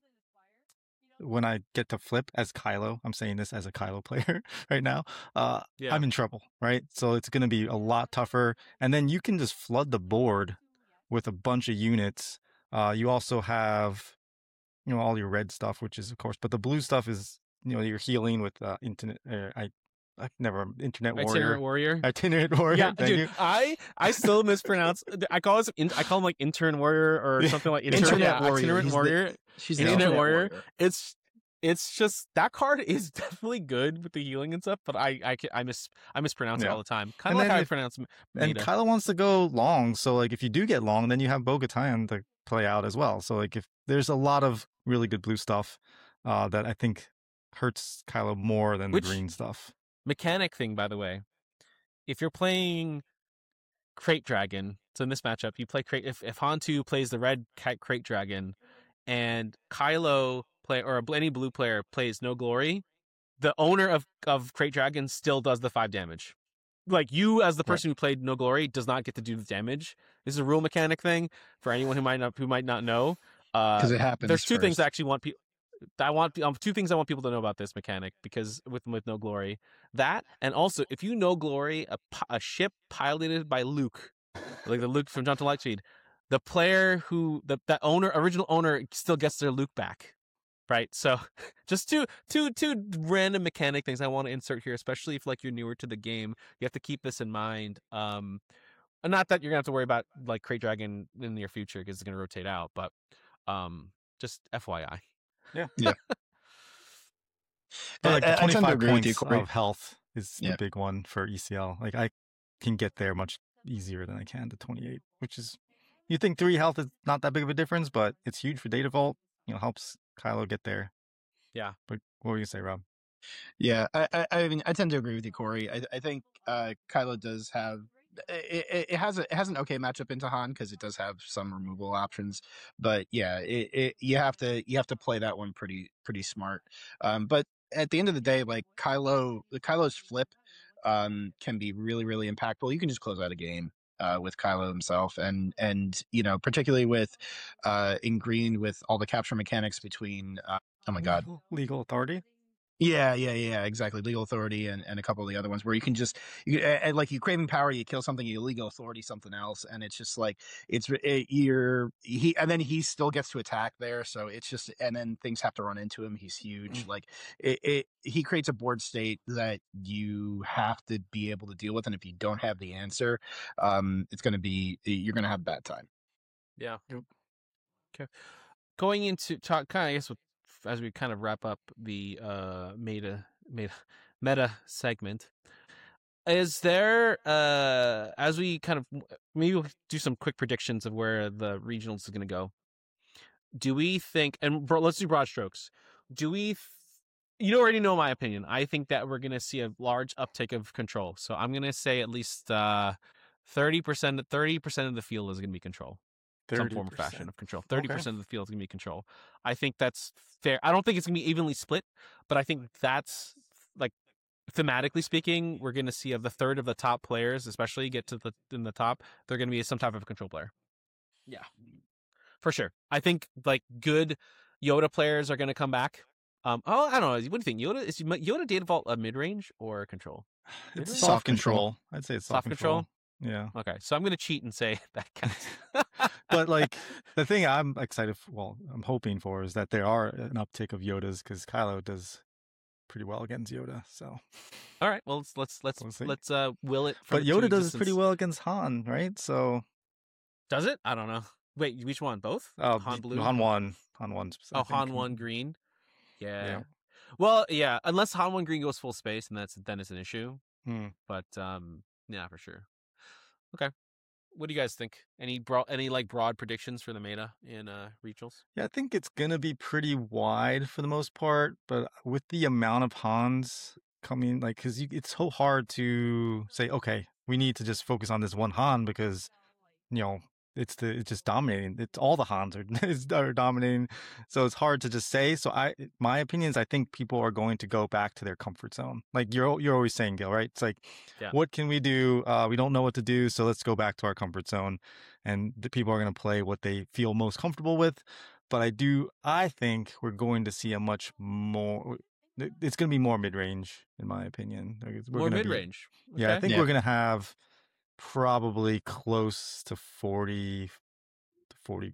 S3: when I get to flip as Kylo, I'm saying this as a Kylo player right now, uh,
S1: Yeah.
S3: I'm in trouble, right? So it's going to be a lot tougher. And then you can just flood the board with a bunch of units. Uh, you also have, you know, all your red stuff, which is, of course, but the blue stuff is, you know, you're healing with uh, internet, uh, I, I never, internet warrior.
S1: Itinerant warrior.
S3: Itinerant warrior.
S1: Yeah,
S3: thank
S1: dude.
S3: you.
S1: I I still mispronounce. I call it. I call him like intern warrior or something like intern,
S2: Internet
S1: yeah,
S2: warrior.
S1: itinerant
S2: He's the-
S1: warrior.
S2: She's
S1: the
S2: the
S1: internet
S2: internet
S1: warrior.
S2: warrior.
S1: It's it's just that card is definitely good with the healing and stuff, but I I ca- I mis I mispronounce it
S3: Yeah.
S1: all the time. Kind
S3: And
S1: of like
S3: then
S1: how I
S3: if-
S1: pronounce m-
S3: And
S1: Meta.
S3: Kylo wants to go long, so like if you do get long, then you have Bo-Katan to play out as well. So like if there's a lot of really good blue stuff uh, that I think hurts Kylo more than
S1: Which-
S3: the green stuff.
S1: Mechanic thing, by the way. If you're playing Crate Dragon, so in this matchup, you play Crate. If if Han two plays the red Kite Crate Dragon, and Kylo play or any blue player plays No Glory, the owner of of Crate Dragon still does the five damage. Like you, as the person who played No Glory, does not get to do the damage. This is a rule mechanic thing for anyone who might not who might not know. Uh,
S2: it happens.
S1: there's two things
S2: first.
S1: I actually want people. I want um, two things I want people to know about this mechanic because with with no glory, that and also if you know glory, a, a ship piloted by Luke, like the Luke from Gentle Lightspeed, the player who the that owner original owner still gets their Luke back, right? So just two two two random mechanic things I want to insert here, especially if like you're newer to the game, you have to keep this in mind. Um, not that you're gonna have to worry about like Crate Dragon in the near future because it's gonna rotate out, but um, just F Y I.
S3: Yeah.
S2: Yeah.
S3: But like the
S2: I, I tend to
S3: twenty-five
S2: agree with you,
S3: points
S2: Corey.
S3: of health is
S2: Yeah.
S3: the big one for E C L. Like I can get there much easier than I can to twenty-eight, which is you think three health is not that big of a difference, but it's huge for Data Vault. You know, helps Kylo get there.
S1: Yeah.
S3: But what were you gonna say, Rob?
S2: Yeah, I, I, I mean, I tend to agree with you, Corey. I, I think uh, Kylo does have it, it, it has a it has an okay matchup into Han because it does have some removal options, but yeah, it, it you have to you have to play that one pretty pretty smart. Um, but at the end of the day, like Kylo, the Kylo's flip um, can be really really impactful. You can just close out a game. Uh, with Kylo himself, and and you know particularly with uh, in green with all the capture mechanics between uh, oh my god
S3: Legal, legal authority.
S2: yeah, yeah, yeah, exactly. Legal authority and, and a couple of the other ones where you can just you and like you craving power, you kill something, you legal authority something else, and it's just like it's it, you're he and then he still gets to attack there, so it's just and then things have to run into him. He's huge. Like it, it he creates a board state that you have to be able to deal with, and if you don't have the answer, um, it's going to be you're going to have a bad time.
S1: Yeah. Okay. Going into talk, kind of I guess with as we kind of wrap up the uh meta meta meta segment, is there uh as we kind of maybe we'll do some quick predictions of where the regionals is going to go. Do we think and bro, let's do broad strokes. Do we? Th- you already know my opinion. I think that we're going to see a large uptake of control. So I'm going to say at least uh thirty percent thirty percent of the field is going to be control. Some form or fashion of control. thirty percent
S3: Okay.
S1: of the field is going to be control. I think that's fair. I don't think it's going to be evenly split, but I think that's like thematically speaking, we're going to see of the third of the top players, especially get to the in the top, they're going to be some type of control player. Yeah, for sure. I think like good Yoda players are going to come back. Um, oh, I don't know. What do you think? Yoda is Yoda Data Vault a mid range or control?
S3: It's
S1: Mid-range?
S3: soft,
S2: Soft
S3: control.
S2: control.
S3: I'd say it's
S1: Soft
S3: soft,
S1: control?
S3: Yeah.
S1: Okay, so I'm going to cheat and say that counts.
S3: But like the thing I'm excited for, well, I'm hoping for is that there are an uptick of Yodas because Kylo does pretty well against Yoda. So,
S1: all right, well let's let's let's
S3: We'll see.
S1: let's uh will it. From
S3: but
S1: to
S3: Yoda does
S1: existence.
S3: pretty well against Han, right? So,
S1: Does it? I don't know. Wait, which one? Both?
S3: oh,
S1: Han
S3: y-
S1: blue.
S3: Han one, Han one.
S1: Oh,
S3: I think.
S1: Han one green. Yeah.
S3: Yeah.
S1: Well, yeah. Unless Han one green goes full space, and that's then it's an issue.
S3: Hmm.
S1: But um, yeah, for sure. Okay. What do you guys think? Any broad, any like broad predictions for the meta in uh regionals?
S3: Yeah, I think it's gonna be pretty wide for the most part, but with the amount of Hans coming, like, because it's so hard to say, okay, we need to just focus on this one Han because, you know, it's the it's just dominating. It's all the Hans are, are dominating, so it's hard to just say. So I, my opinion is, I think people are going to go back to their comfort zone. Like you're you're always saying, Gil, right? It's like,
S1: Yeah.
S3: what can we do? Uh, we don't know what to do, so let's go back to our comfort zone, and the people are going to play what they feel most comfortable with. But I do, I think we're going to see a much more. It's going to be more mid range, in my opinion. We're
S1: More
S3: gonna
S1: mid
S3: be-
S1: range.
S3: Yeah, I think
S2: Yeah.
S3: we're going to have probably close to forty to forty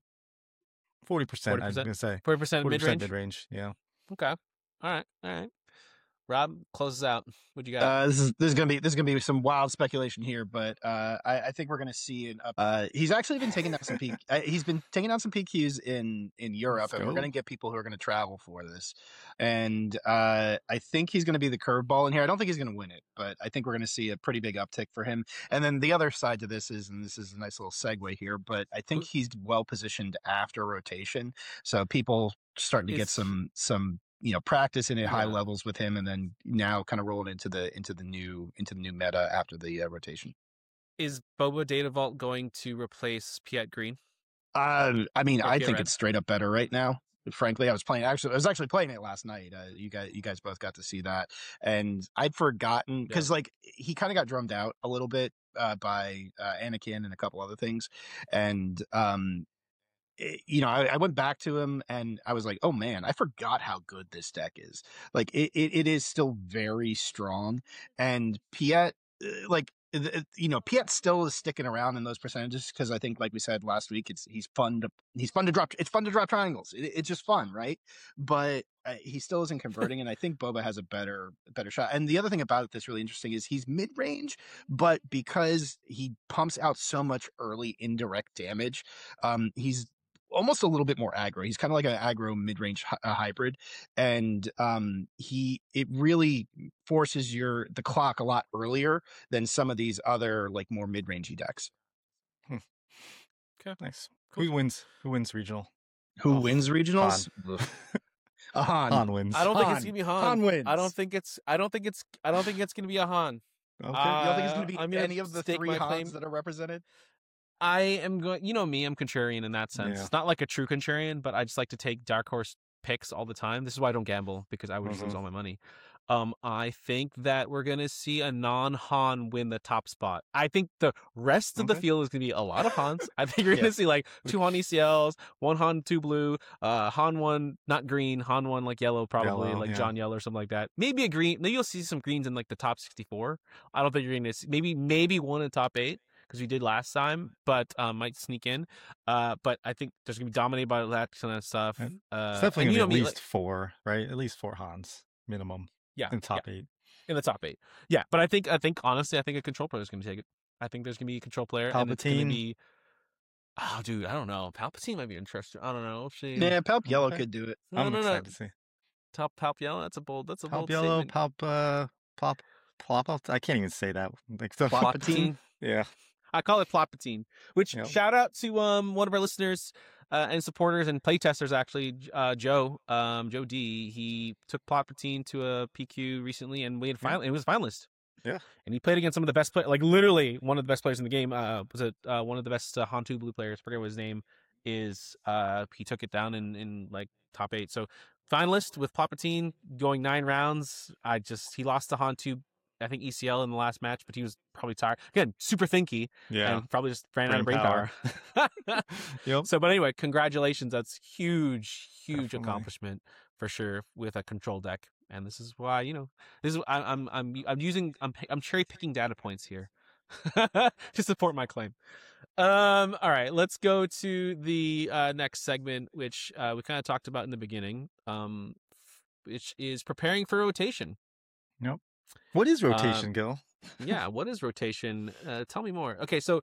S3: forty percent, I'm
S1: forty percent?
S3: going to say.
S1: Forty percent
S3: forty
S1: mid
S3: percent
S1: range.
S3: mid range, yeah.
S1: Okay. All right. All right. Rob, closes out. What do you got?
S2: Uh, this is this is gonna be this is gonna be some wild speculation here, but uh, I, I think we're gonna see an up. Uh, he's actually been taking down some P. Uh, he's been taking down some P Qs in in Europe,
S3: Let's
S2: and we're
S3: go.
S2: gonna get people who are gonna travel for this. And uh, I think he's gonna be the curveball in here. I don't think he's gonna win it, but I think we're gonna see a pretty big uptick for him. And then the other side to this is, and this is a nice little segue here, but I think he's well positioned after rotation, so people starting to get
S1: Is-
S2: some some. you know, practice in at high
S1: Yeah.
S2: levels with him, and then now kind of rolling into the into the new into the new meta after the uh, rotation.
S1: Is Boba Data Vault going to replace Piet Green?
S2: Uh, I mean,
S1: Or
S2: I
S1: Piet
S2: think
S1: Red?
S2: it's straight up better right now. Frankly, I was playing. Actually, I was actually playing it last night. Uh, you guys, you guys both got to see that, and I'd forgotten because like he kind of got drummed out a little bit uh, by uh, Anakin and a couple other things, and um, it, you know, I, I went back to him and I was like, oh man, I forgot how good this deck is. Like it, it, it is still very strong. And Piet, uh, like, it- it- you know, Piet still is sticking around in those percentages because I think, like we said last week, it's he's fun to he's fun to drop. It's fun to drop triangles. It, it's just fun, right? But uh, he still isn't converting, and I think Boba has a better better shot. And the other thing about it that's really interesting is he's mid range, but because he pumps out so much early indirect damage, um, he's almost a little bit more aggro. He's kind of like an aggro mid-range hy- uh, hybrid, and um, he it really forces your the clock a lot earlier than some of these other like more mid-rangey decks.
S1: Okay.
S3: Nice.
S1: Cool.
S3: Who wins? Who wins regional?
S2: Who
S1: Oh,
S2: wins regionals? A Han.
S3: Han wins.
S1: I don't think
S2: Han.
S1: it's gonna be Han.
S2: Han wins.
S1: I don't think it's. I don't think it's. I don't think it's gonna be a Han.
S3: Okay.
S1: Uh,
S2: You don't think it's going to be
S1: I'm gonna
S2: any of the
S1: stake
S2: three
S1: my
S2: Hans
S1: claim.
S2: that are represented?
S1: I am going. You know me. I'm contrarian in that sense.
S3: Yeah.
S1: It's not like a true contrarian, but I just like to take dark horse picks all the time. This is why I don't gamble because I would just lose
S3: Mhm.
S1: all my money. Um, I think that we're gonna see a non-Han win the top spot. I think the rest of the
S3: Okay.
S1: field is gonna be a lot of Hans. I think you're
S2: Yeah.
S1: gonna see like two Han E C Ls, one Han, two blue, uh, Han one not green, Han one like yellow, probably
S3: Yellow,
S1: like
S3: yeah.
S1: John Yellow or something like that. Maybe a green. Maybe you'll see some greens in like the top sixty-four. I don't think you're gonna see maybe maybe one in the top eight because we did last time, but um, might sneak in. Uh, but I think there's gonna be dominated by that kind of stuff.
S3: And
S1: Uh,
S3: It's definitely
S1: and
S3: gonna
S1: you
S3: be
S1: know
S3: at
S1: me,
S3: least
S1: like-
S3: four, right? At least four Hans minimum
S1: yeah,
S3: in the top eight.
S1: in the top eight. Yeah, but I think I think honestly, I think a control player is going to take it. I think there's going to be a control player, and it's going to
S3: Palpatine.
S1: be. Oh, dude, I don't know. Palpatine might be interesting. I don't know. She,
S2: Yeah, Palp Yellow
S3: Okay.
S2: could do it.
S1: no,
S3: I'm
S1: no, no.
S3: excited to see.
S1: Top Palp Yellow. That's a bold. That's a
S3: Pop
S1: bold
S3: yellow,
S1: statement.
S3: pop, uh, plop, plop. out- I can't even say that. Like the
S2: Plopatine?
S3: Yeah.
S1: I call it Plopatine. Which
S3: Yep.
S1: shout out to um one of our listeners uh, and supporters and playtesters actually, uh, Joe, um Joe D. He took Plopatine to a P Q recently and we had
S3: Yeah.
S1: final. It was a finalist.
S3: Yeah.
S1: And he played against some of the best players, like literally one of the best players in the game. Uh, was it uh, one of the best uh, Hantu blue players? I forget what his name is. Uh, he took it down in in like top eight. So finalist with Plopatine going nine rounds. I just he lost to Hantu. I think E C L in the last match, but he was probably tired. Again, super thinky.
S3: Yeah.
S1: And probably just ran out of
S3: Brain
S1: brain power.
S3: Yep.
S1: So, but anyway, congratulations. That's huge, huge
S3: Definitely.
S1: accomplishment for sure with a control deck. And this is why, you know, this is I, I'm I'm I'm using I'm I'm cherry picking data points here to support my claim. Um, all right, let's go to the uh, next segment, which uh, we kind of talked about in the beginning, um, which is preparing for rotation.
S3: What is
S1: Um,
S3: rotation, Gil?
S1: Yeah, what is rotation? Uh, tell me more. Okay, so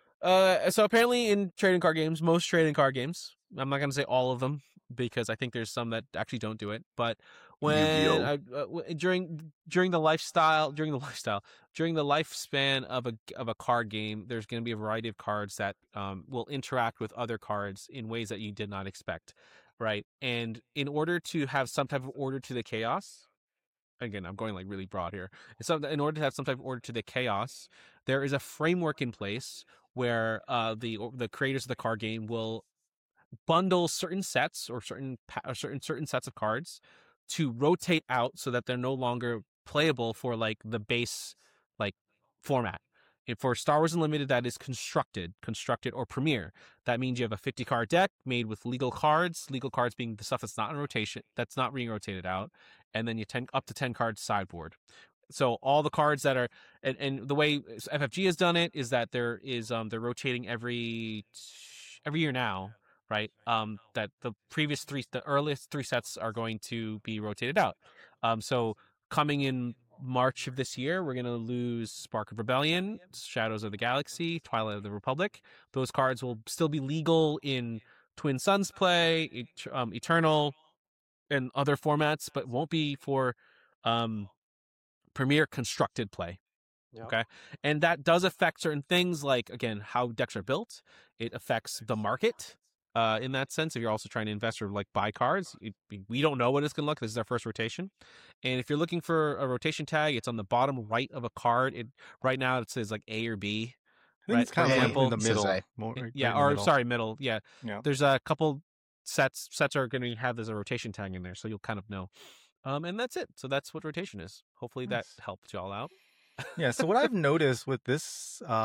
S1: uh so apparently in trading card games, most trading card games, I'm not going to say all of them because I think there's some that actually don't do it, but when
S2: Yu-Gi-Oh.
S1: I, uh, w- during during the lifestyle during the lifestyle during the lifespan of a of a card game, there's going to be a variety of cards that um will interact with other cards in ways that you did not expect, right? And in order to have some type of order to the chaos, again, I'm going like really broad here. So in order to have some type of order to the chaos, there is a framework in place where uh, the the creators of the card game will bundle certain sets or certain pa- or certain certain sets of cards to rotate out so that they're no longer playable for like the base like format. And for Star Wars Unlimited, that is constructed, constructed or premiere. That means you have a fifty card deck made with legal cards, legal cards being the stuff that's not in rotation, that's not being rotated out, and then you ten up to ten cards sideboard. So all the cards that are and, and the way F F G has done it is that there is um they're rotating every every year now, right? Um, that the previous three, the earliest three sets are going to be rotated out. Um, so coming in March of this year, we're going to lose Spark of Rebellion, Shadows of the Galaxy, Twilight of the Republic. Those cards will still be legal in Twin Suns play, Et- um, Eternal, and other formats, but won't be for um, Premier constructed play.
S4: Yep.
S1: Okay. And that does affect certain things like, again, how decks are built. It affects the market uh, in that sense. If you're also trying to invest or like buy cards, it, we don't know what it's going to look. This is our first rotation. And if you're looking for a rotation tag, it's on the bottom right of a card. It right now it says like A or B.
S3: I think
S1: right,
S3: it's kind
S1: for
S3: of like
S1: example,
S3: in the
S2: it says
S3: middle.
S2: A.
S3: More, right
S1: Yeah.
S3: in the
S1: Or
S3: middle.
S1: sorry, middle. Yeah.
S3: Yeah.
S1: There's a couple sets sets are going to have there's a rotation tag in there. So you'll kind of know. Um, and that's it. So that's what rotation is. Hopefully
S3: Nice.
S1: that helped y'all out.
S3: Yeah. So what I've noticed with this uh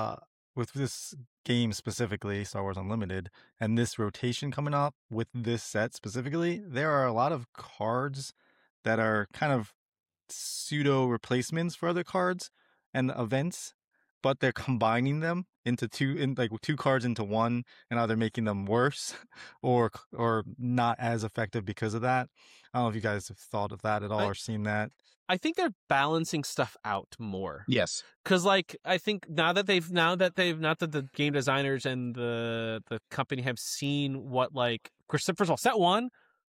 S3: with this game specifically, Star Wars Unlimited, and this rotation coming up with this set specifically, there are a lot of cards that are kind of pseudo replacements for other cards and events, but they're combining them into two, in like two cards into one, and either making them worse or or not as effective because of that. I don't know if you guys have thought of that at all
S1: I-
S3: or seen that.
S1: I think they're balancing stuff out more.
S2: Yes.
S1: Cause like I think now that they've now that they've not that the game designers and the the company have seen what like first of all set one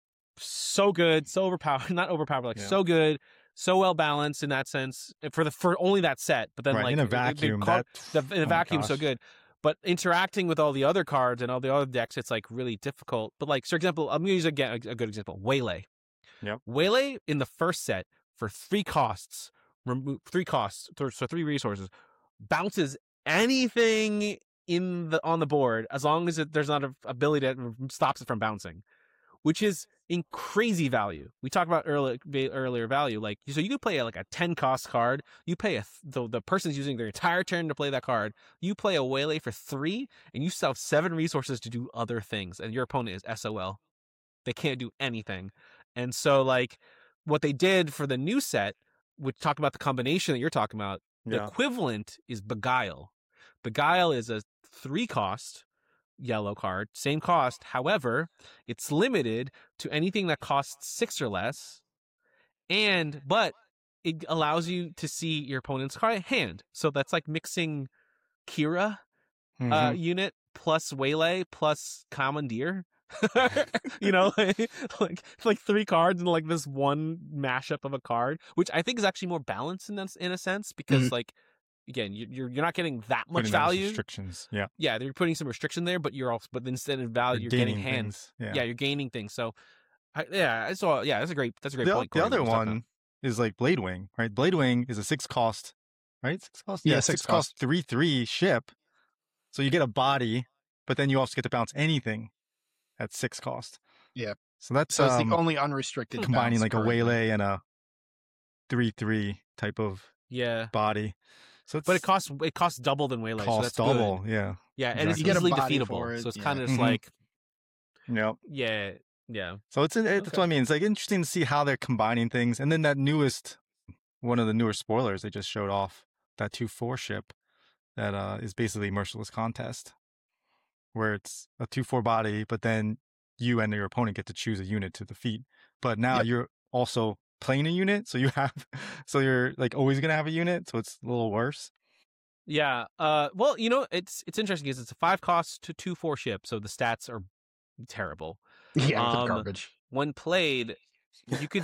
S1: so good, so overpowered, not overpowered, like
S3: Yeah.
S1: so good, so well balanced in that sense for the for only that set. But then
S3: Right,
S1: like
S3: in a
S1: they- they
S3: vacuum,
S1: caught-
S3: that
S1: the, in a
S3: oh my
S1: vacuum so
S3: gosh.
S1: good. But interacting with all the other cards and all the other decks, it's like really difficult. But like for example, I'm gonna use again a, a good example, Waylay.
S3: Yep.
S1: Waylay in the first set for three costs, remove three costs, th- so three resources, bounces anything in the on the board as long as it, there's not an ability that stops it from bouncing, which is in crazy value. We talked about earlier earlier value, like so you could play a, like a ten cost card. You pay a the the person's using their entire turn to play that card. You play a Waylay for three, and you still have seven resources to do other things, and your opponent is S O L. They can't do anything, and so like what they did for the new set, which talked about the combination that you're talking about. The
S3: Yeah.
S1: equivalent is Beguile. Beguile is a three cost yellow card, same cost. However, it's limited to anything that costs six or less, and but it allows you to see your opponent's card hand. So that's like mixing Kira uh,
S3: Mhm.
S1: unit plus Waylay plus Commandeer. you know, like, like like three cards and like this one mashup of a card, which I think is actually more balanced in this, in a sense, because
S2: Mhm.
S1: like again, you- you're you're not getting that much
S3: Putting those
S1: value.
S3: restrictions. Yeah.
S1: Yeah, they're putting some restriction there, but you're also but instead of value,
S3: You're
S1: you're getting
S3: gaining
S1: hands.
S3: things.
S1: Yeah.
S3: Yeah.
S1: you're gaining things. So, I, yeah, I saw. Yeah, that's a great. That's a great
S3: The,
S1: point.
S3: the
S1: Corey,
S3: other
S1: what you're talking
S3: one
S1: about.
S3: is like Blade Wing, right? Blade Wing is a six cost, right? Six cost.
S2: Yeah,
S3: six
S2: six
S3: cost three three ship. So you get a body, but then you also get to bounce anything at six cost.
S2: Yeah.
S3: So that's
S2: So it's
S3: um,
S2: the only unrestricted
S3: combining
S2: bounce
S3: like a
S2: currently.
S3: Waylay and a three three type of
S1: Yeah,
S3: body. So it's
S1: but it costs it costs double than Waylay. so
S3: costs
S1: that's
S3: double.
S1: Good.
S3: Yeah.
S1: Yeah, and it's
S3: Exactly. You get a
S1: easily
S2: body
S1: defeatable.
S2: for it,
S1: So it's
S2: yeah.
S1: kind of just
S3: Mhm.
S1: like
S3: Yep.
S1: yeah, yeah.
S3: So it's, it's that's
S1: Okay.
S3: what I mean. It's like interesting to see how they're combining things. And then that newest, one of the newer spoilers they just showed off, that two four ship that uh, is basically Merciless Contest, where it's a two four body, but then you and your opponent get to choose a unit to defeat. But now
S2: Yep.
S3: you're also playing a unit, so you have, so you're like always gonna have a unit, so it's a little worse.
S1: Yeah. Uh. Well, you know, it's it's interesting because it's a five cost to two four ship, so the stats are terrible.
S2: Yeah,
S1: Um,
S2: it's garbage.
S1: When played, you could.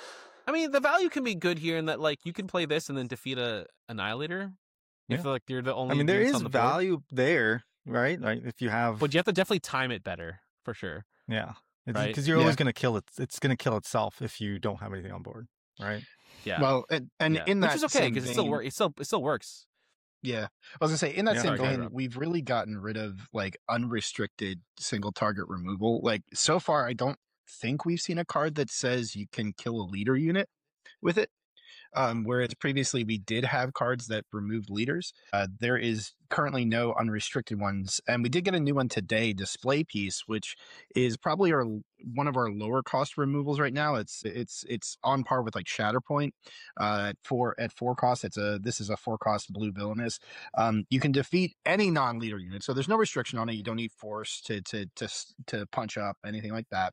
S1: I mean, the value can be good here in that, like, you can play this and then defeat a Annihilator. If
S3: Yeah.
S1: like you're the only.
S3: I mean, there
S1: units
S3: is
S1: on the board.
S3: value there, right? Like if you have,
S1: But you have to definitely time it better for sure.
S3: yeah,
S1: Right.
S3: because you're
S2: Yeah.
S3: always gonna kill it. It's gonna kill itself if you don't have anything on board, right?
S1: Yeah.
S2: Well, and, and
S1: yeah.
S2: in that
S1: which is okay
S2: same
S1: because it still
S2: vein-
S1: works. It still it still works.
S2: Yeah, I was gonna say in that
S3: Yeah,
S2: same
S1: sorry, go ahead,
S2: vein,
S1: Rob.
S2: we've really gotten rid of like unrestricted single target removal. Like so far, I don't think we've seen a card that says you can kill a leader unit with it. Um, whereas previously we did have cards that removed leaders. Uh, there is currently no unrestricted ones, and we did get a new one today, Display Piece, which is probably our one of our lower cost removals right now. It's it's it's on par with like Shatterpoint uh, at four at four cost. It's a this is a four cost blue villainous. Um, you can defeat any non-leader unit, so there's no restriction on it. You don't need force to to to to punch up anything like that.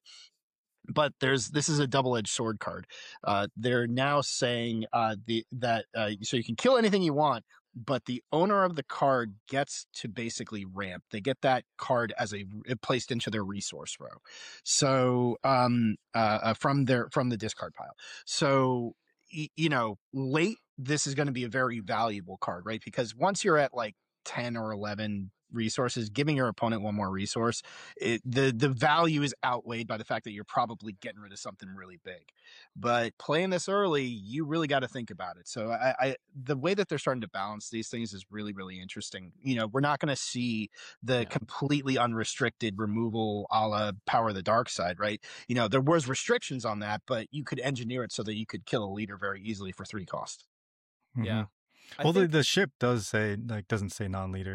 S2: But there's this is a double-edged sword card. Uh, they're now saying uh, the that uh, so you can kill anything you want, but the owner of the card gets to basically ramp. They get that card as a placed into their resource row. So um, uh, uh, from their from the discard pile. So y- you know, late this is going to be a very valuable card, right? Because once you're at like ten or eleven resources, giving your opponent one more resource, it, the the value is outweighed by the fact that you're probably getting rid of something really big. But playing this early, you really got to think about it. So I, I the way that they're starting to balance these things is really, really interesting. You know, we're not going to see the
S1: Yeah.
S2: completely unrestricted removal a la Power of the Dark Side, right? You know, there was restrictions on that, but you could engineer it so that you could kill a leader very easily for three cost.
S1: Yeah.
S3: Mhm.
S1: I
S3: Well, the,
S1: think-
S3: the ship does say like doesn't say non-leader.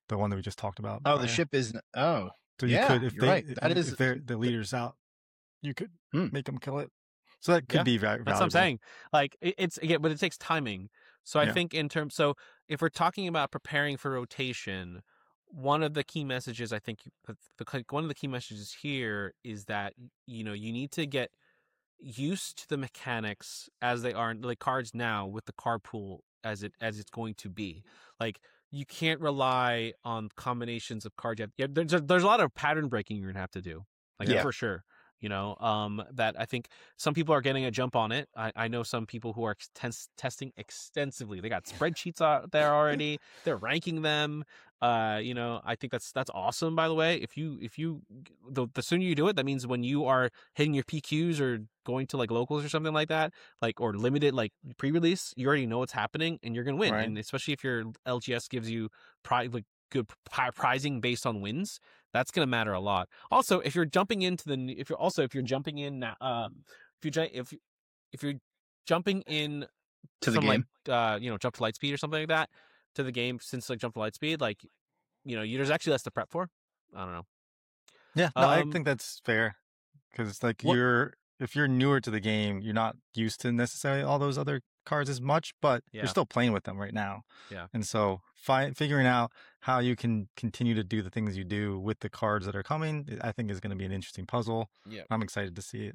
S3: the one that we just talked about.
S2: Oh, the
S3: prior.
S2: ship is. Oh,
S3: So you
S2: yeah,
S3: could, if
S2: you're
S3: they,
S2: right.
S3: if,
S2: That
S3: if
S2: is-
S3: they're the leader's out, you could
S2: Hmm.
S3: make them kill it. So that could
S1: Yeah,
S3: be va- valuable.
S1: That's what I'm saying. Like it, it's again, but it takes timing. So I
S3: Yeah.
S1: think in terms, so if we're talking about preparing for rotation, one of the key messages I think you, the, the one of the key messages here is that you know you need to get used to the mechanics as they are like cards now with the card pool as it as it's going to be. Like you can't rely on combinations of cards. You have, yeah, there's a, there's a lot of pattern breaking you're gonna have to do, like
S2: Yeah.
S1: for sure. You know, um, that I think some people are getting a jump on it. I, I know some people who are ex- testing extensively. They got spreadsheets out there already. They're ranking them. Uh, you know, I think that's that's awesome. By the way, if you if you the, the sooner you do it, that means when you are hitting your P Qs or going to like locals or something like that, like or limited like pre-release, you already know what's happening and you're gonna win.
S3: Right.
S1: And especially if your L G S gives you pri- like good pri- prizing based on wins, that's gonna matter a lot. Also, if you're jumping into the if you're also if you're jumping in um if you ju- if if you're jumping in
S2: To the
S1: from
S2: game.
S1: like uh you know jump to light speed or something like that to the game since like jump to light speed, like you know you, there's actually less to prep for. I don't know.
S3: Yeah, no, I
S1: Um,
S3: think that's fair because like
S1: what-
S3: you're if you're newer to the game, you're not used to necessarily all those other cards as much, but
S1: Yeah.
S3: you're still playing with them right now.
S1: Yeah.
S3: And so fi- figuring out how you can continue to do the things you do with the cards that are coming, I think is going to be an interesting puzzle.
S1: Yeah.
S3: I'm excited to see it.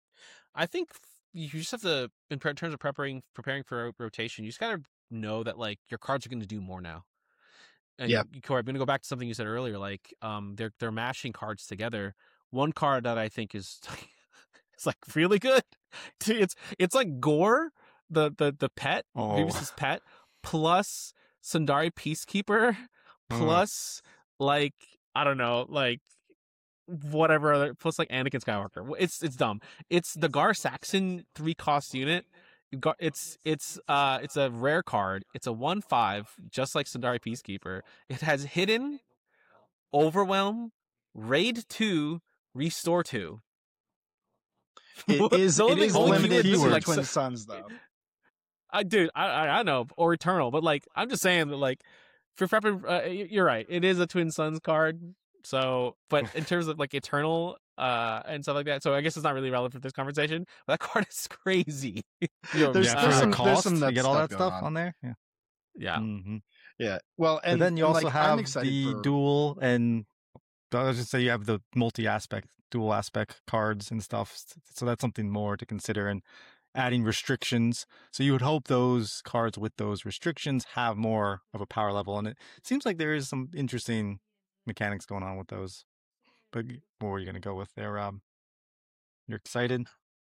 S1: I think f- you just have to, in pre- terms of preparing preparing for ro- rotation, you just gotta know that like your cards are going to do more now. And
S2: Yeah.
S1: you- Corey, I'm going to go back to something you said earlier. Like, um, they're they're mashing cards together. One card that I think is it's like really good. It's it's like Gore, the the the pet,
S3: Oh.
S1: Grievous' pet, plus Sundari Peacekeeper, plus like I don't know, like whatever other plus like Anakin Skywalker. It's it's dumb. It's the Gar Saxon three cost unit. You got it's it's uh it's a rare card. It's a one five, just like Sundari Peacekeeper. It has hidden, overwhelm, raid two, restore two.
S2: It is.
S1: The
S2: It
S1: only
S2: is
S1: only
S2: limited
S1: keywords
S2: to
S1: is,
S2: the
S1: like,
S2: Twin
S1: so-
S2: Suns, though.
S1: I dude, I, I I know, or Eternal, but like I'm just saying that like for prepping, uh, y- you're right. It is a Twin Suns card. So, but in terms of like Eternal uh and stuff like that, so I guess it's not really relevant for this conversation. But that card is crazy. Yo,
S2: There's-
S3: yeah,
S1: uh,
S3: for
S2: there's
S3: the
S2: some-
S3: cost,
S2: some
S3: you
S2: nut
S3: get all that
S2: stuff going
S3: stuff
S2: on.
S3: on there. Yeah.
S1: yeah.
S3: hmm
S2: Yeah. Well, and
S3: but then you
S2: and,
S3: also
S2: like, I'm
S3: have
S2: excited
S3: the
S2: for-
S3: dual and I was just say you have the multi-aspect, dual aspect cards and stuff. So that's something more to consider and adding restrictions. So you would hope those cards with those restrictions have more of a power level. And it seems like there is some interesting mechanics going on with those. But what were you going to go with there, Rob? You're excited?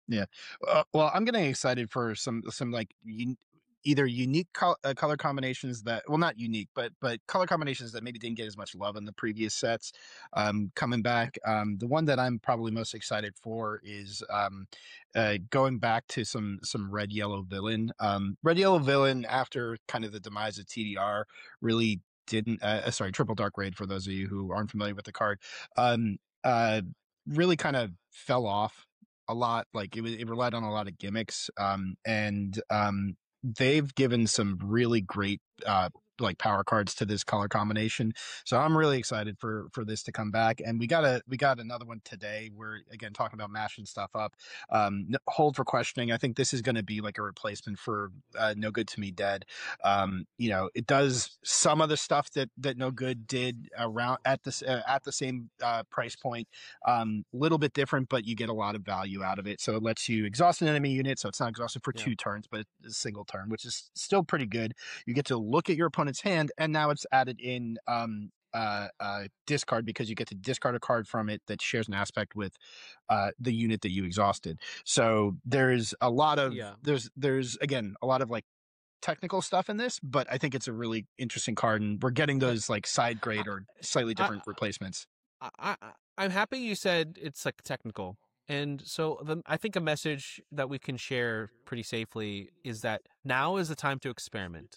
S2: Uh, well, I'm getting excited for some some like un- either unique col- uh, color combinations that well not unique but but color combinations that maybe didn't get as much love in the previous sets um coming back. Um the one that I'm probably most excited for is um uh going back to some some red yellow villain. Um red yellow villain, after kind of the demise of T D R, really didn't uh, uh, sorry triple dark raid, for those of you who aren't familiar with the card, um uh really kind of fell off a lot. Like it, was- it relied on a lot of gimmicks, um and um they've given some really great uh like power cards to this color combination. So I'm really excited for for this to come back. And we got a we got another one today. We're again talking about mashing stuff up. Um n- hold for questioning. I think this is going to be like a replacement for uh, No Good to Me Dead. Um you know, it does some of the stuff that that No Good did around at this uh, at the same uh price point. Um little bit different, but you get a lot of value out of it. So it lets you exhaust an enemy unit, so it's not exhausted for
S1: Yeah.
S2: two turns, but a single turn, which is still pretty good. You get to look at your opponent's hand, and now it's added in um uh, uh discard, because you get to discard a card from it that shares an aspect with uh the unit that you exhausted. So there's a lot of
S1: Yeah.
S2: there's there's again a lot of like technical stuff in this, but I think it's a really interesting card, and we're getting those like side grade or slightly different replacements.
S1: I, I I'm happy you said it's like technical. And so the, I think a message that we can share pretty safely is that now is the time to experiment.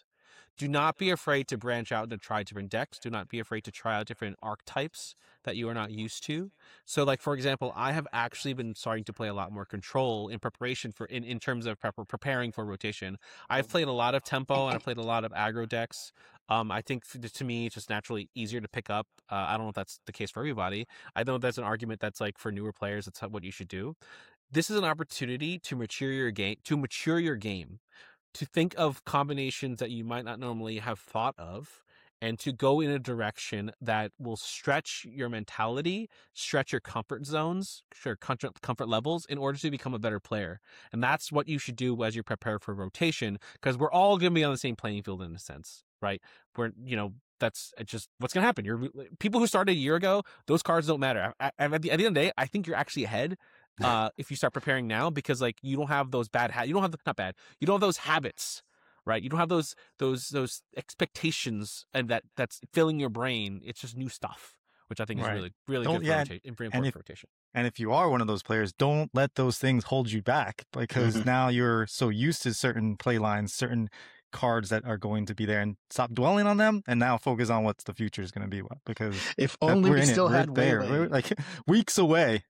S1: do not be afraid to branch out and try different decks. Do not be afraid to try out different archetypes that you are not used to. So, like, for example, I have actually been starting to play a lot more control in preparation for, in, in terms of prep, preparing for rotation. I've played a lot of tempo and I've played a lot of aggro decks. Um, I think to me, it's just naturally easier to pick up. Uh, I don't know if that's the case for everybody. I know that's an argument that's like for newer players, that's what you should do. This is an opportunity to mature your game, to mature your game, to think of combinations that you might not normally have thought of, and to go in a direction that will stretch your mentality, stretch your comfort zones, your comfort, comfort levels in order to become a better player. And that's what you should do as you prepare for rotation, because we're all going to be on the same playing field in a sense, right? We're, you know, that's just what's going to happen. You're people who started a year ago, those cards don't matter. At, at, the, at the end of the day, I think you're actually ahead uh, if you start preparing now, because like you don't have those bad habits. You don't have the, not bad. You don't have those habits, right? You don't have those those those expectations, and that that's filling your brain. It's just new stuff, which I think is
S3: Right.
S1: really really
S3: Don't-
S1: good
S3: yeah,
S1: for rotation, very important
S3: if-
S1: for rotation.
S3: And if you are one of those players, don't let those things hold you back, because
S2: Mhm.
S3: now you're so used to certain play lines, certain cards that are going to be there, and stop dwelling on them and now focus on what the future is going to be. Because
S2: If
S3: that-
S2: only
S3: we're
S2: we
S3: in it.
S2: still
S3: We're
S2: had
S3: there.
S2: Waylay.
S3: We're like weeks away.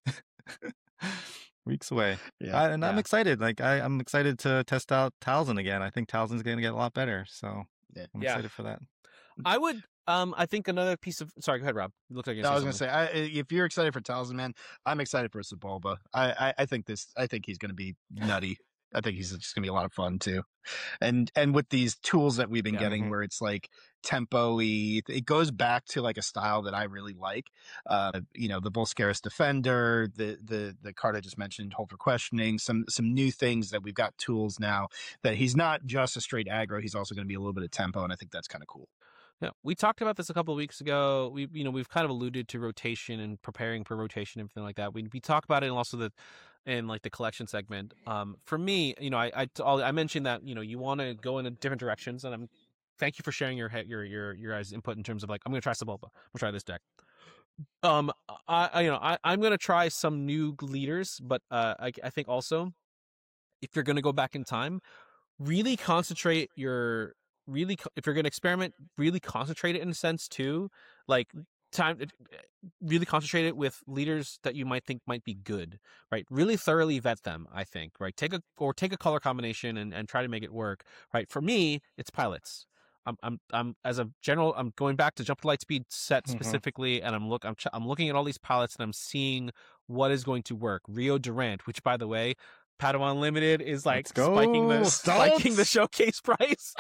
S3: Weeks away.
S2: Yeah,
S3: I, and I'm
S1: yeah.
S3: excited. Like I, I'm excited to test out Talzin again. I think Talzin's going to get a lot better. So
S2: Yeah.
S3: I'm
S1: Yeah.
S3: excited for that.
S1: I would. Um, I think another piece of. Sorry, go ahead, Rob. You look like you're
S2: No, I was
S1: gonna
S2: gonna say, I, I- if you're excited for Talzin, man, I'm excited for Sebulba. I, I, I think this, I think he's gonna be nutty. I think he's just gonna be a lot of fun too, and and with these tools that we've been
S1: Yeah.
S2: getting,
S3: Mhm.
S2: where it's like tempo-y, it goes back to like a style that I really like. Uh, you know, the Volscaris Defender, the the the card I just mentioned, Hold for Questioning, some some new things that we've got tools now that he's not just a straight aggro, he's also gonna be a little bit of tempo, and I think that's kind of cool.
S1: Yeah, we talked about this a couple of weeks ago. We, you know, we've kind of alluded to rotation and preparing for rotation and everything like that. We we talk about it, and also the in like the collection segment. Um, for me, you know, I I, I mentioned that you know you want to go in different directions, and I'm thank you for sharing your your your your guys' input in terms of like I'm gonna try Sebulba, I'm gonna try this deck. Um, I, I you know I I'm gonna try some new leaders, but uh, I I think also if you're gonna go back in time, really concentrate your really co- if you're going to experiment, really concentrate it in a sense too, like time really concentrate it with leaders that you might think might be good, right? Really thoroughly vet them, I think, right? Take a or take a color combination and, and try to make it work, right? For me, it's pilots. I'm I'm I'm as a general, I'm going back to Jump to Lightspeed set
S3: Mhm.
S1: specifically, and I'm look I'm ch- I'm looking at all these pilots and I'm seeing what is going to work. Rio Durant, which by the way, Padawan Limited is like
S3: Let's go,
S1: spiking the spiking the
S3: Stoltz!
S1: showcase price.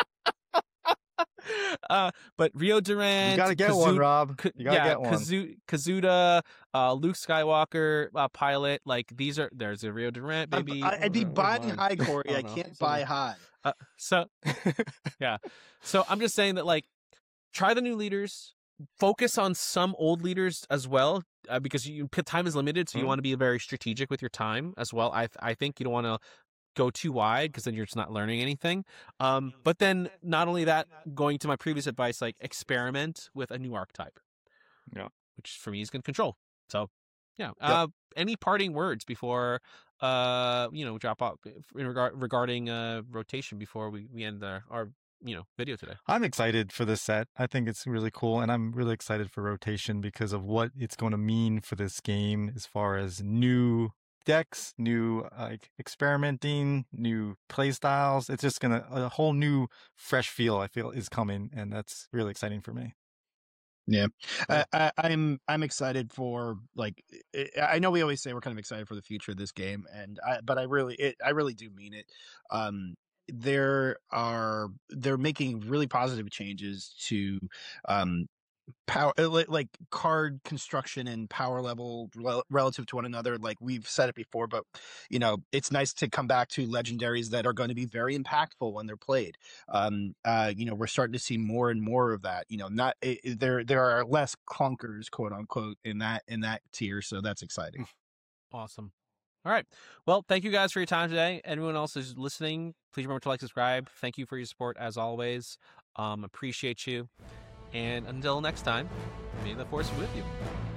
S1: uh, but Rio Durant,
S3: You got to get one,
S1: Kazu-
S3: Rob.
S1: Ka-
S3: You got to
S1: yeah,
S3: get one.
S1: Kazu- Kazuda, uh, Luke Skywalker, uh, pilot. Like these are there's a Rio Durant,
S2: I'm-
S1: baby.
S2: I, I'd be
S3: Where's
S2: buying
S3: mine?
S2: high, Corey.
S3: Oh,
S2: I
S3: no.
S2: can't
S3: So
S2: buy
S3: no.
S2: high.
S1: Uh, so yeah, so I'm just saying that like try the new leaders, focus on some old leaders as well, uh, because you time is limited, so you
S3: Mhm.
S1: want to be very strategic with your time as well. I I think you don't want to go too wide because then you're just not learning anything. Um, but then not only that, going to my previous advice, like experiment with a new archetype.
S3: Yeah.
S1: Which for me is going to control. So yeah. Uh, any parting words before uh you know drop off in regard regarding uh rotation before we we end the, our you know video today?
S3: I'm excited for this set. I think it's really cool, and I'm really excited for rotation because of what it's going to mean for this game as far as new decks, new like experimenting, new play styles. It's just gonna a whole new fresh feel I feel is coming, and that's really exciting for me.
S2: Yeah, I, I, I'm I'm excited for like I- I know we always say we're kind of excited for the future of this game, and I but I really it, I really do mean it. Um, there are they're making really positive changes to um power uh, li- like card construction and power level rel- relative to one another. Like we've said it before, but you know it's nice to come back to legendaries that are going to be very impactful when they're played. Um uh you know we're starting to see more and more of that. You know not it, it- there there are less clunkers, quote unquote, in that in that tier, so that's exciting.
S1: Awesome. All right. Well, thank you guys for your time today. Anyone else is listening, please remember to like, subscribe. Thank you for your support as always. Um, appreciate you. And until next time, may the force be with you.